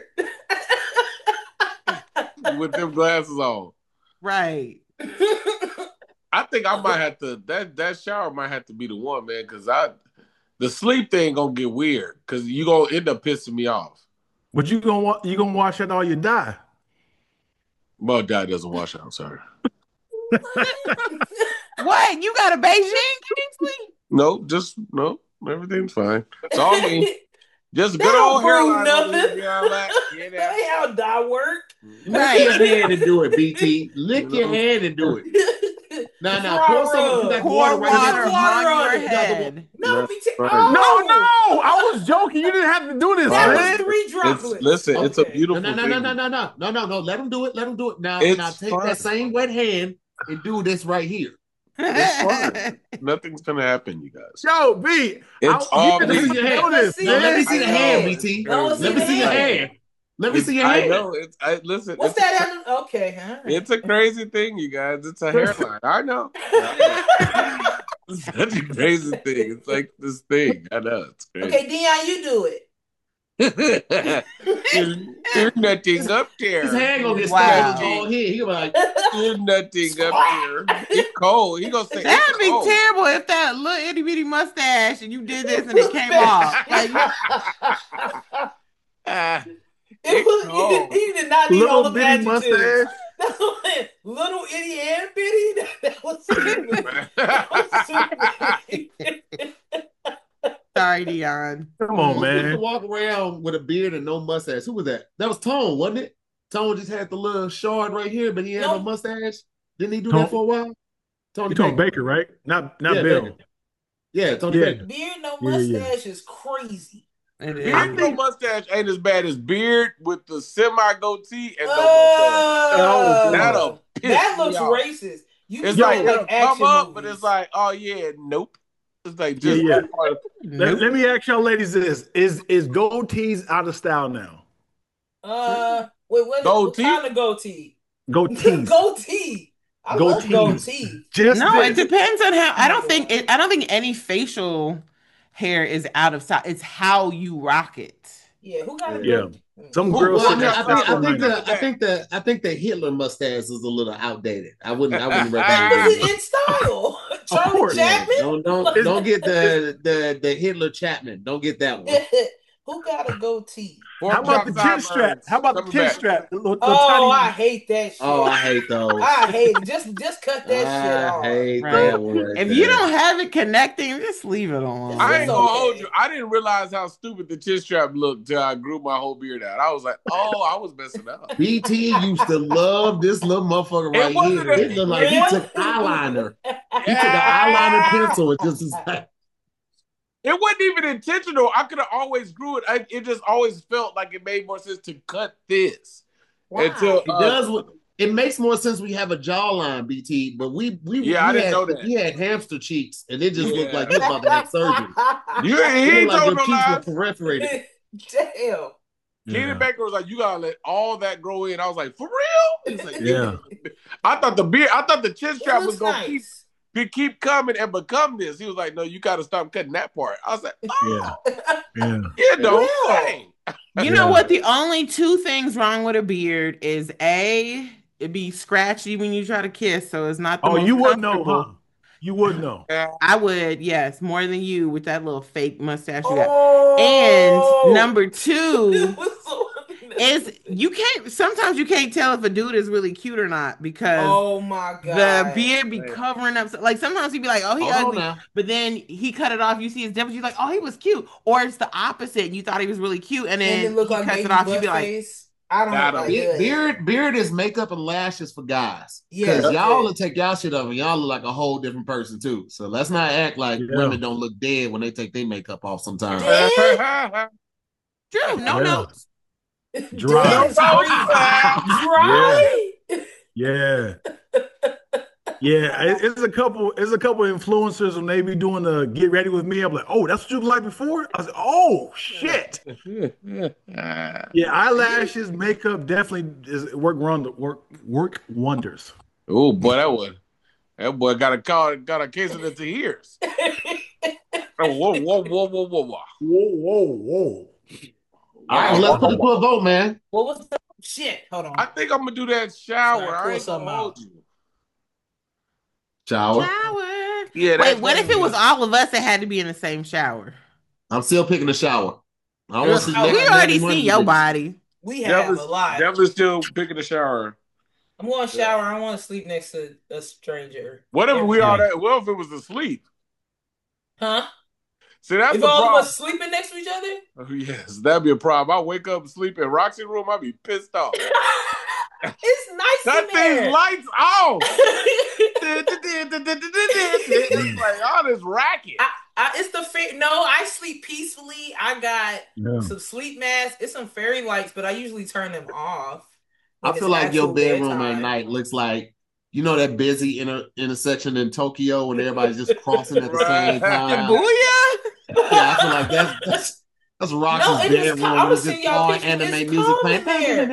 With them glasses on. Right. I think I might have to. That shower might have to be the one, man, because the sleep thing gonna get weird because you gonna end up pissing me off. But you gonna wash out all your dye. Well, dad doesn't wash out. Sorry. What? You got a Beijing Kingsley? No, everything's fine. It's all me. Just That good don't old prove hairline. nothing. That That ain't how dye work. Lick your hand and do it, BT. Lick your hand and do it. Now, pour some. You got Pour water water right here. on your You got the- head. No, BT. right. Oh, No, I was joking. You didn't have to do this, that man. was 3 droplets. Listen, it's a Okay. beautiful No. thing. No. Let him do it. Let him do it. Now It's take fine. that same wet hand and do this right here. It's fine. Nothing's gonna happen, you guys. Yo, B. It's all you me. didn't know this, No, Let me man. see the hand, BT. No, Let me see your hand. Let me see your I hand. know. Listen. What's it's that? Okay, huh? It's a crazy thing, you guys. It's a hairline. I know. It's such a crazy thing. It's like this thing. I know. It's crazy. Okay, Dion, you do it. There's nothing up there. His hand gonna get Wow. stuck all here. He gonna be like, There's nothing up there. It's cold. He gonna say That'd it's be cold. terrible if that little itty bitty mustache and you did this and it came off. Like, He did not need all Little the bitty adjectives. mustache. That's what I'm saying. Little itty and bitty. That was stupid. sorry, Dion. Come on, who's supposed to man. walk around with a beard and no mustache? Who was that? That was Tone, wasn't it? Tone just had the little shard right here, but he had no Nope. mustache. Didn't he do Tone- that for a while? Tony You talking Baker. Baker, right? Not Yeah, Bill. Baker. Yeah, Tony Baker. Beard no mustache is crazy. Beard no mustache ain't as bad as beard with the semi goatee and no mustache. That looks racist. It's like it'll come up, but it's like, oh yeah, nope. It's like just Let me ask y'all ladies this: Is goatees out of style now? What kind of goatee? Goatees. Goatee. I love goatee. It depends on how. I don't think any facial hair is out of style. It's how you rock it. Yeah, who got it? Some girls. I think the Hitler mustache is a little outdated. I wouldn't recommend it. Was it in style? Charlie Chapman? Don't get the Hitler Chapman. Don't get that one. Who got a goatee? How about the chin strap? I hate that shit. Oh, I hate those. I hate it. Just cut that shit off. I hate that one. If you don't have it connecting, just leave it alone. I ain't gonna hold you. I didn't realize how stupid the chin strap looked till I grew my whole beard out. I was like, oh, I was messing up. BT used to love this little motherfucker right here. It looked like he took eyeliner. He took an eyeliner pencil and just like. It wasn't even intentional. I could have always grew it. It just always felt like it made more sense to cut this. Wow. It makes more sense when you have a jawline, BT. But I didn't know that. He had hamster cheeks, and it just looked like he was about to have surgery. He ain't told no lies. Perforated. Damn. Keenan Baker was like, "You gotta let all that grow in." I was like, "For real?" He's like, "Yeah." I thought the chin strap was gonna keep coming and become this. He was like, no, you got to stop cutting that part. I was like, oh, You know what? The only two things wrong with a beard is it'd be scratchy when you try to kiss, so it's not the most you wouldn't know, huh? You would know. I would, yes, more than you with that little fake mustache you got. And number two is sometimes you can't tell if a dude is really cute or not because the beard be covering up. Like sometimes he'd be like, oh, he ugly, but then he cut it off. You see his dimples, you're like, oh, he was cute. Or it's the opposite. You thought he was really cute, and then he cuts it off. You'd be like, I don't know. Beard is makeup and lashes for guys. Yeah, because y'all will take y'all shit off and y'all look like a whole different person too. So let's not act like women don't look dead when they take their makeup off sometimes. True, no notes. Dry. Dry. Yeah. It's a couple influencers when they be doing the get ready with me. I'm like, oh, that's what you like before? I was like, oh shit. Eyelashes, makeup definitely work wonders. Oh boy, that boy got a case of the ears. Whoa. All right, let's put it to a vote, man. What was the shit? Hold on. I think I'm gonna do that shower. I ain't gonna hold you. Shower. Yeah. Wait, what if it was all of us that had to be in the same shower? I'm still picking the shower. I want to see. We already see your body. We have a lot. Definitely still picking the shower. I'm going to shower. I want to sleep next to a stranger. What if What if it was asleep? Huh? See, that's if the all problem. of us sleeping next to each other? Oh, yes, that'd be a problem. I wake up and sleep in Roxy's room. I'd be pissed off. It's nice Cut these lights off. It's like all this racket. It's the I sleep peacefully. I got some sleep masks. It's some fairy lights, but I usually turn them off. I feel like your bedroom at night looks like that busy intersection in Tokyo when everybody's just crossing at the same time. Booyah! Yeah, I feel like that's Roxy's bedroom. I was seeing all y'all anime music playing. I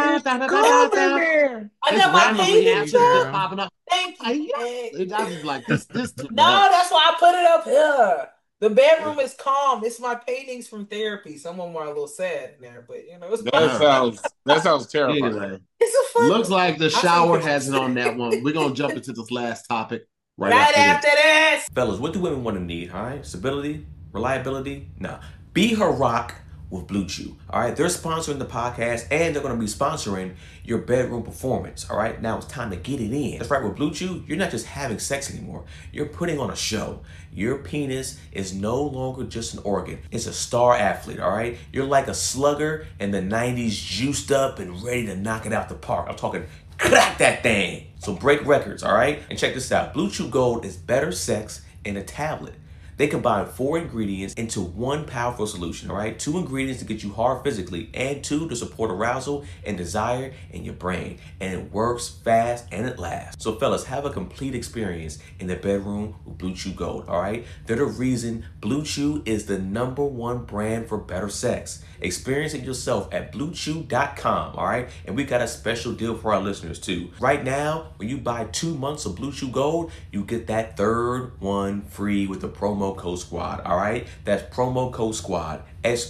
got my paintings up. Popping up. Thank you. I was like, this. No, that's why I put it up here. The bedroom is calm. It's my paintings from therapy. Some of them are a little sad in there, but it's that sounds terrifying. Anyway, it's a fun. Looks like the shower has it on that one. We're gonna jump into this last topic right after this. Fellas, what do women want to need? All right, stability, reliability. Nah, be her rock with Blue Chew. All right, they're sponsoring the podcast and they're going to be sponsoring your bedroom performance. All right, now it's time to get it in. That's right, with Blue Chew, you're not just having sex anymore. You're putting on a show. Your penis is no longer just an organ. It's a star athlete, all right? You're like a slugger in the 90s, juiced up and ready to knock it out the park. I'm talking crack that thing. So break records, all right? And check this out. Blue Chew Gold is better sex in a tablet. They combine 4 ingredients into one powerful solution, all right? 2 ingredients to get you hard physically and 2 to support arousal and desire in your brain. And it works fast and it lasts. So fellas, have a complete experience in the bedroom with Blue Chew Gold, all right? They're the reason Blue Chew is the #1 brand for better sex. Experience it yourself at BlueChew.com, all right? And we got a special deal for our listeners too. Right now, when you buy 2 months of Blue Chew Gold, you get that 3rd one free with the promo code SQUAD, all right? That's promo code SQUAD,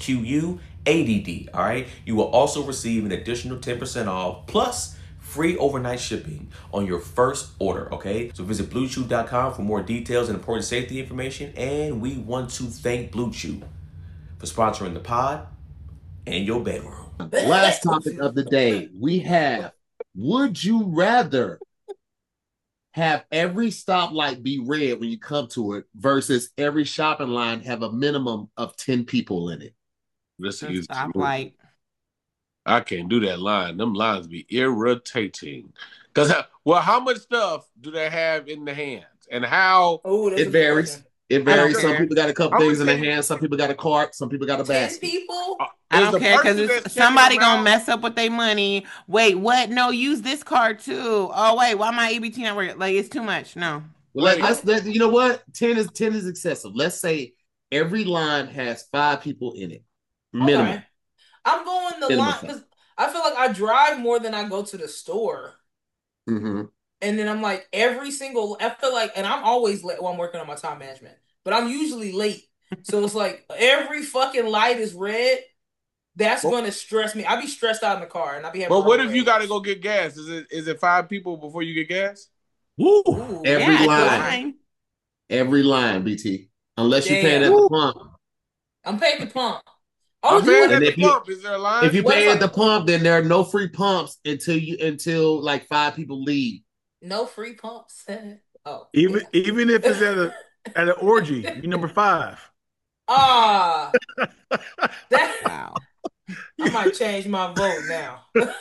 SQUADD, all right? You will also receive an additional 10% off plus free overnight shipping on your first order, okay? So visit BlueChew.com for more details and important safety information. And we want to thank Blue Chew for sponsoring the pod and your bedroom. Last topic of the day, we have, would you rather have every stoplight be red when you come to it versus every shopping line have a minimum of 10 people in it? This is Stoplight. I can't do that line. Them lines be irritating. Because, well, how much stuff do they have in the hands? And how? It varies. It varies. Some care. people got a couple things in their hands. Some people got a cart. Some people got a 10 basket. people? I Is don't the care person because that's somebody checking them gonna out- mess up with their money. Wait, what? No, use this card too. Oh wait, why my EBT not working? Like it's too much. No. Well, you know what? 10 is excessive. Let's say every line has 5 people in it. Minimum. Okay. I'm going the Minimum. line because I feel like I drive more than I go to the store. Mm-hmm. And then I'm like, I feel like, and I'm always late while I'm working on my time management, but I'm usually late. So it's like every fucking light is red. That's going to stress me. I be stressed out in the car and I be having. But what if road you rage. got to go get gas? Is it 5 people before you get gas? Woo. Ooh, Every Yeah, line. Every line, BT. Unless you're paying Damn. at the pump. I'm paying the pump. I'm paying at And the if you- pump. Is there a line? If you What pay if at the pump, then there are no free pumps until like 5 people leave. No free pumps. Oh, Even yeah. even if it's at an orgy, you number 5. Ah, that Wow. I might change my vote now.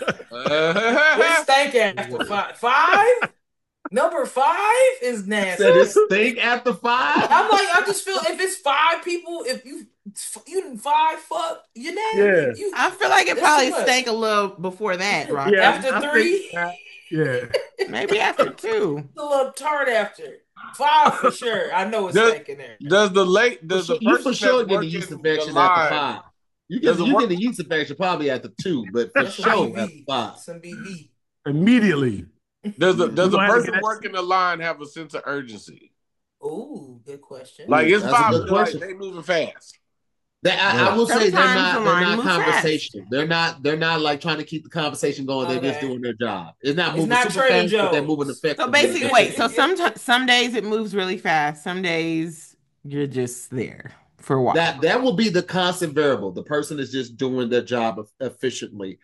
Uh, It's stank after 5. 5? Number 5 is nasty. Said it stink after 5. I'm like, I just feel if it's 5 people, if you 5 fuck, you're nasty. Yeah. I feel like it It's probably too much. stank a little before that, right? Yeah. After I 3, Yeah. Maybe after 2. it's a little tart after 5 for sure. I know it's Does- stinking there. does the You person for sure that's get a working yeast the infection line- after 5. You Does it work- get a yeast infection probably after 2, but for That's sure some after BV. 5. Some BV. Immediately. Does the gonna have to person get- working the line have a sense of urgency? Ooh, good question. Like it's That's a 5, good but like question. they moving fast. I will say Sometimes the line they're moves not fast. conversation. They're not like trying to keep the conversation going. They're just Okay. doing their job. It's not It's moving not super Trader fast, but they're Joe's. moving effectively. So basically, wait. So some days it moves really fast. Some days you're just there for a while. That will be the constant variable. The person is just doing their job efficiently.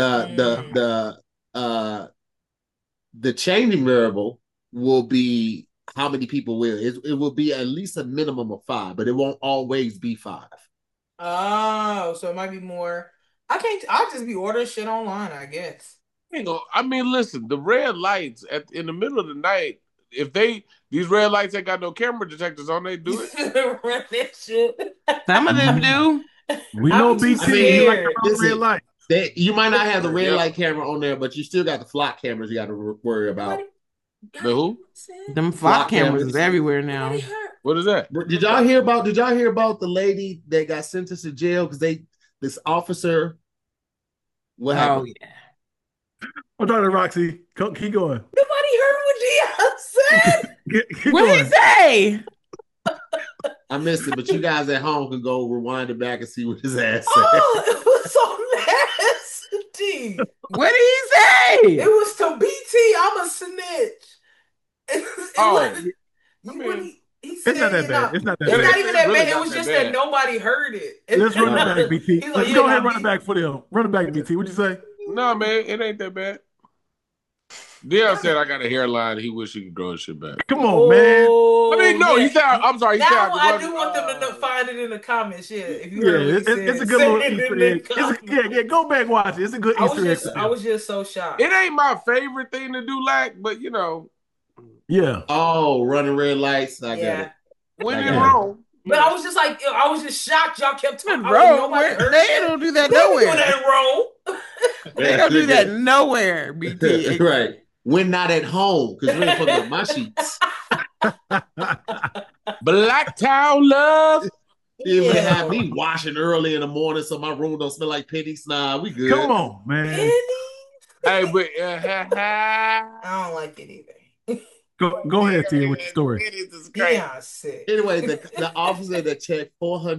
The changing variable will be how many people will. It will be at least a minimum of 5, but it won't always be 5. Oh, so it might be more. I'll just be ordering shit online, I guess. I mean, listen, the red lights in the middle of the night. If these red lights ain't got no camera detectors on, they do it. Run that shit. Some of them do. We know I'm too BT. scared. He like the Listen, red light. You might not have the red Yeah. light camera on there, but you still got the flock cameras you got to worry about. The who? Them Flock flock cameras cameras. is everywhere now. Nobody hurt. What is that? Did y'all hear about the lady that got sentenced to jail because this officer? What Oh happened? yeah. I'm talking to Roxy. Keep going. Nobody heard what Dion said. Keep What did going. he say? I missed it, but you guys at home can go rewind it back and see what his ass said. Oh, it was so nasty. What did he It say? was to BT. I'm a snitch. Oh, He said, It's not that you bad. know, It's not that It's bad. not even that It's really bad. It not was that just bad. that nobody heard it. Let's run it back, BT. He's like, Let's yeah, go ahead nah, and run it back for them. Run it back, BT. What'd you say? No, man, it ain't that bad. Dion said I got a hairline. He wish he could grow his shit back. Come on, man. Oh, I mean, no, yeah. he said. I'm sorry. He said Now I could do run- want them to find it in the comments. Yeah, if you Yeah, heard what he it's a said, good say little it in Easter the egg. comments. Yeah, go back watch it. It's a good Easter egg. I was just so shocked. It ain't my favorite thing to do, but Yeah. Oh, running red lights. I got Yeah. it. when I it's got it. wrong, But I was just like, I was just shocked. Y'all kept talking. Rome, they don't do that nowhere. They don't do that in Rome. They don't do that nowhere, BT. Right. We're not at home because we're fucking up my sheets. Black Town love. You even have me washing early in the morning so my room don't smell like pennies. Nah, we good. Come on, man. Hey, but I don't like it either. Go ahead, Tia, with your story. Yeah, sick. Anyway, the officer that checked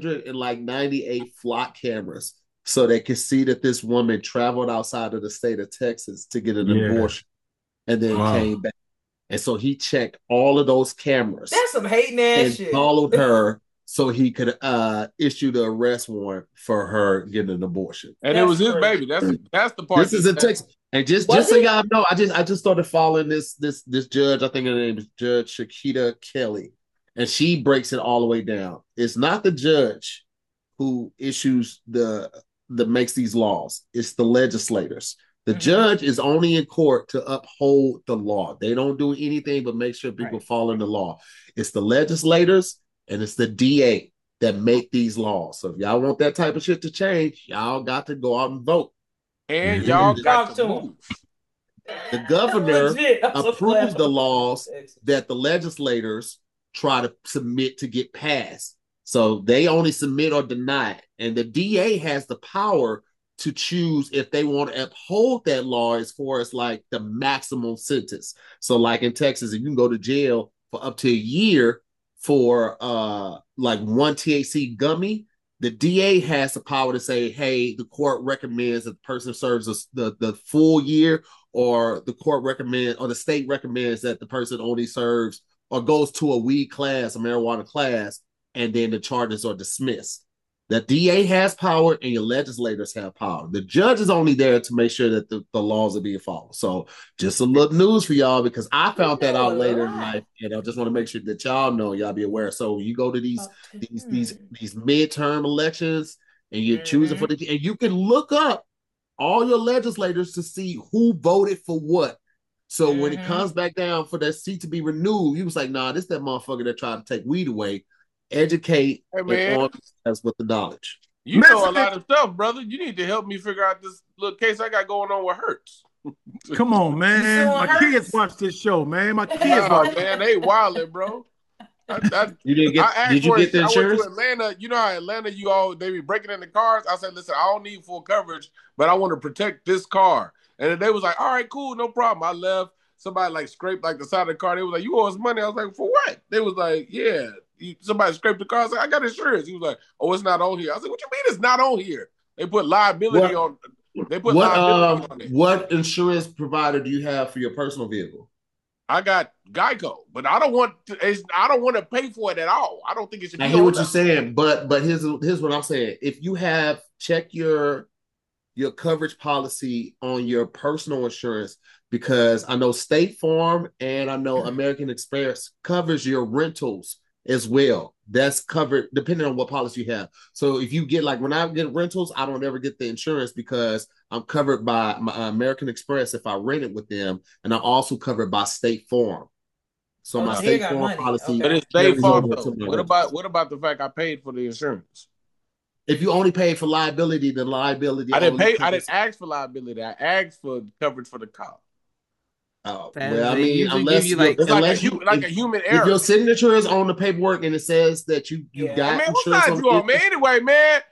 498 flock cameras so they could see that this woman traveled outside of the state of Texas to get an abortion and then came back. And so he checked all of those cameras. That's some hating ass and shit. Followed her so he could issue the arrest warrant for her getting an abortion. And it was his baby. That's the part. This is in Texas. And just so y'all know, I just started following this judge. I think her name is Judge Shakita Kelly, and she breaks it all the way down. It's not the judge who issues the makes these laws. It's the legislators. The judge is only in court to uphold the law. They don't do anything but make sure people follow the law. It's the legislators and it's the DA that make these laws. So if y'all want that type of shit to change, y'all got to go out and vote. And y'all got to move. The governor approves the laws that the legislators try to submit to get passed. So they only submit or deny it. And the DA has the power to choose if they want to uphold that law as far as like the maximum sentence. So like in Texas, if you can go to jail for up to a year for like one THC gummy, the DA has the power to say, hey, the court recommends that the person serves the full year, or the court recommends, or the state recommends that the person only serves or goes to a weed class, a marijuana class, and then the charges are dismissed. The DA has power and your legislators have power. The judge is only there to make sure that the laws are being followed. So just a little news for y'all, because I found that out later in life, and I just want to make sure that y'all know, y'all be aware. So when you go to these midterm elections and you're choosing for and you can look up all your legislators to see who voted for what. So when it comes back down for that seat to be renewed, you was like, nah, this that motherfucker that tried to take weed away. Educate and as with the knowledge. You know a lot of stuff, brother. You need to help me figure out this little case I got going on with Hertz. Come on, man. My kids watch this show, man. My kids watch. Man, they wildin', bro. You didn't get? Did you get the insurance? I went to Atlanta. You know how Atlanta, they be breaking into cars. I said, listen, I don't need full coverage, but I want to protect this car. And they was like, all right, cool, no problem. I left. Somebody like scraped like the side of the car. They was like, you owe us money. I was like, for what? They was like, yeah. Somebody scraped the car. I was like, I got insurance. He was like, oh, it's not on here. I was like, what you mean it's not on here? They put liability on. They put liability on it. What insurance provider do you have for your personal vehicle? I got Geico, but I don't want to pay for it at all. I don't think it should be. I hear what you're saying, but here's what I'm saying. If you have, check your coverage policy on your personal insurance, because I know State Farm and I know American Express covers your rentals as well. That's covered depending on what policy you have. So if you get, like, when I get rentals, I don't ever get the insurance because I'm covered by my American Express if I rent it with them, and I'm also covered by State Farm. So my State Farm policy. But it's State Farm. What about the fact I paid for the insurance? If you only paid for liability, then liability. I didn't pay. I didn't ask for liability. I asked for coverage for the car. Oh, well, I mean, unless you like a human error. If your signature is on the paperwork and it says that you got man, insurance on you on, man? Anyway, man,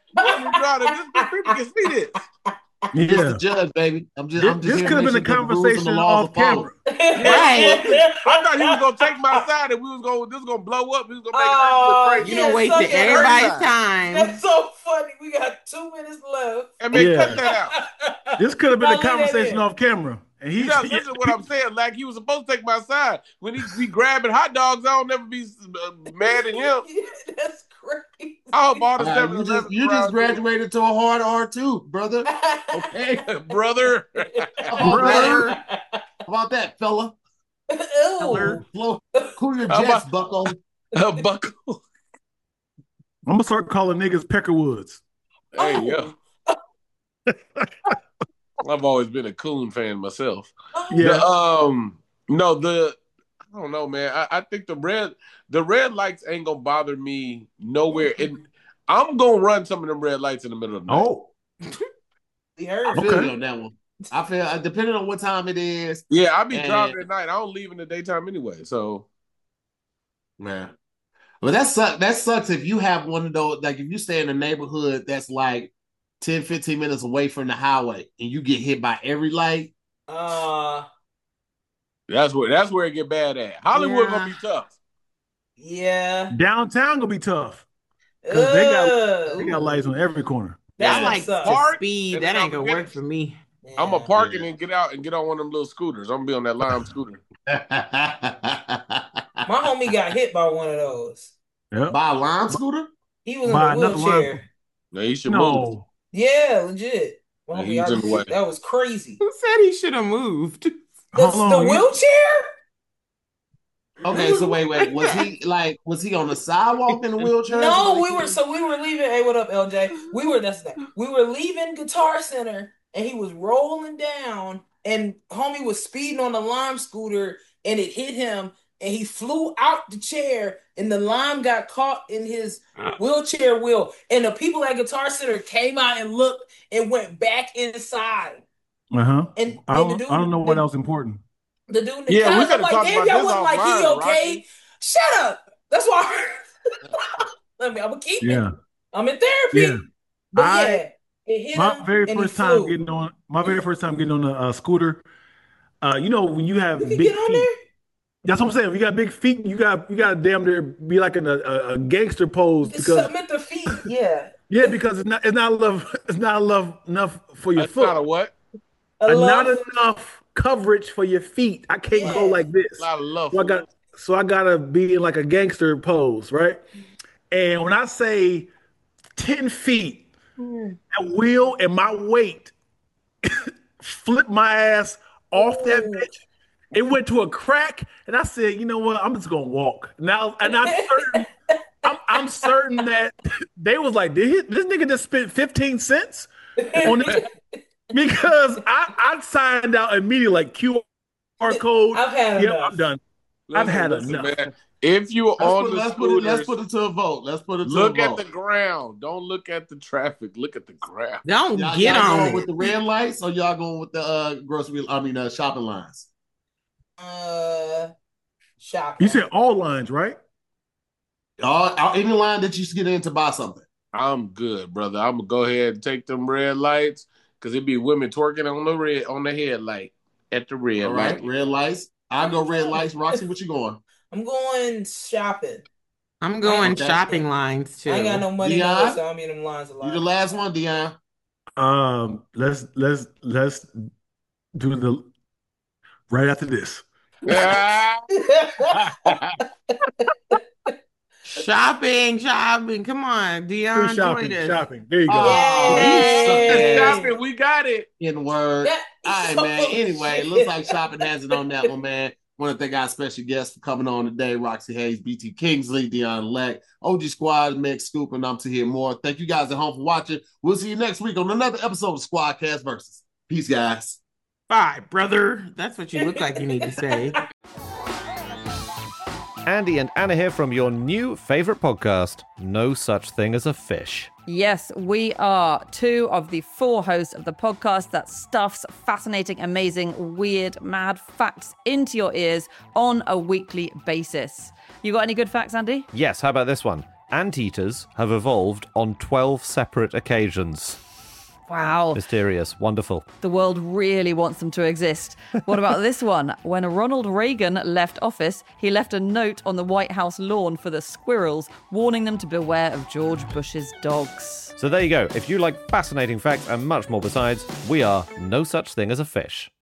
people can see this. Yeah, the judge, baby. This could have been a conversation off camera. Right. I thought he was gonna take my side and this was gonna blow up. We was gonna make it crazy. You don't waste everybody's time. That's so funny. We got 2 minutes left. I mean, cut that out. This could have been a conversation off camera. And you gotta listen to what I'm saying. Like, he was supposed to take my side. When he be grabbing hot dogs, I'll never be mad at him. That's crazy. I hope all the 7-Eleven. You just graduated to a hard R2, brother. Okay, brother. Brother. How about that, fella? Cool your jets, bucko. Bucko. I'm gonna start calling niggas Peckerwoods. Hey, yo. I've always been a Coon fan myself. Yeah. I I don't know, man. I think the red lights ain't gonna bother me nowhere. And I'm gonna run some of them red lights in the middle of the night. Oh, I feel you on that one. I feel depending on what time it is. Yeah, I be driving at night. I don't leave in the daytime anyway. So, man, well, that sucks if you have one of those. Like if you stay in a neighborhood that's like 10, 15 minutes away from the highway, and you get hit by every light. That's where it get bad at. Hollywood gonna be tough. Yeah. Downtown gonna be tough. Because they got lights on every corner. That's like park, speed. That ain't gonna work for me. I'm gonna park and then get out and get on one of them little scooters. I'm gonna be on that Lime scooter. My homie got hit by one of those. Yep. By a Lime scooter? He was in a wheelchair. No, he should move. Yeah, legit. Yeah, he's in the way. That was crazy. Who said he should have moved? The wheelchair? Okay, so wait. Was he on the sidewalk in the wheelchair? No, we were leaving. Hey, what up, LJ? We were leaving Guitar Center and he was rolling down and homie was speeding on the Lime scooter and it hit him and he flew out the chair and the lime got caught in his wheelchair wheel and the people at Guitar Center came out and looked and went back inside. And I don't know what else important. The dude, we I'm could have like, talked damn, about y'all this wasn't like, he offline, okay? Rocky. Shut up. That's why I'm gonna keep it. I'm in therapy. Yeah. But it hit my him very and first he time flew. getting on a scooter. When you have big get on feet. there? That's what I'm saying. If you got big feet, you got damn near be like in a gangster pose because Submit the feet, yeah. Yeah, because it's not enough for your foot. Not a what? Not enough coverage for your feet. I can't go like this. A lot of love. So I gotta be in like a gangster pose, right? And when I say 10 feet, that wheel and my weight flipped my ass off that bitch. It went to a crack, and I said, you know what? I'm just gonna walk now. And I'm certain that they was like, this nigga just spent 15 cents on this. Because I signed out immediately, like QR code. I've had enough. I'm done. I've had enough. Man, if you're on the scooters, let's put it to a vote. Look at the ground. Don't look at the traffic. Look at the ground. Don't y'all on going it. with the red lights, or y'all going with the shopping lines? Shopping. You said all lines, right? Any line that you get in to buy something. I'm good, brother. I'm gonna go ahead and take them red lights because it be women twerking on the headlight at the red All light. right, red lights. I'll go red lights. Roxy, what you going? I'm going shopping. I'm going shopping lines too. I ain't got no money, Dion? so I'm in them lines a lot. You the last one, Dion. Let's do the right after this. Shopping. Come on, Dion. Shopping. There you go. Shopping, we got it. In word. All right, man. Anyway, it looks like shopping has it on that one, man. Want to thank our special guests for coming on today. Roxy Hayes, BT Kingsley, Dion Leck, OG Squad, Meg Scoop, and I'm to hear more. Thank you guys at home for watching. We'll see you next week on another episode of Squadcast Versus. Peace, guys. Bye, brother. That's what you look like you need to say. Andy and Anna here from your new favorite podcast, No Such Thing as a Fish. Yes, we are 2 of the 4 hosts of the podcast that stuffs fascinating, amazing, weird, mad facts into your ears on a weekly basis. You got any good facts, Andy? Yes, how about this one? Anteaters have evolved on 12 separate occasions. Wow. Mysterious. Wonderful. The world really wants them to exist. What about this one? When Ronald Reagan left office, he left a note on the White House lawn for the squirrels, warning them to beware of George Bush's dogs. So there you go. If you like fascinating facts and much more besides, we are No Such Thing as a Fish.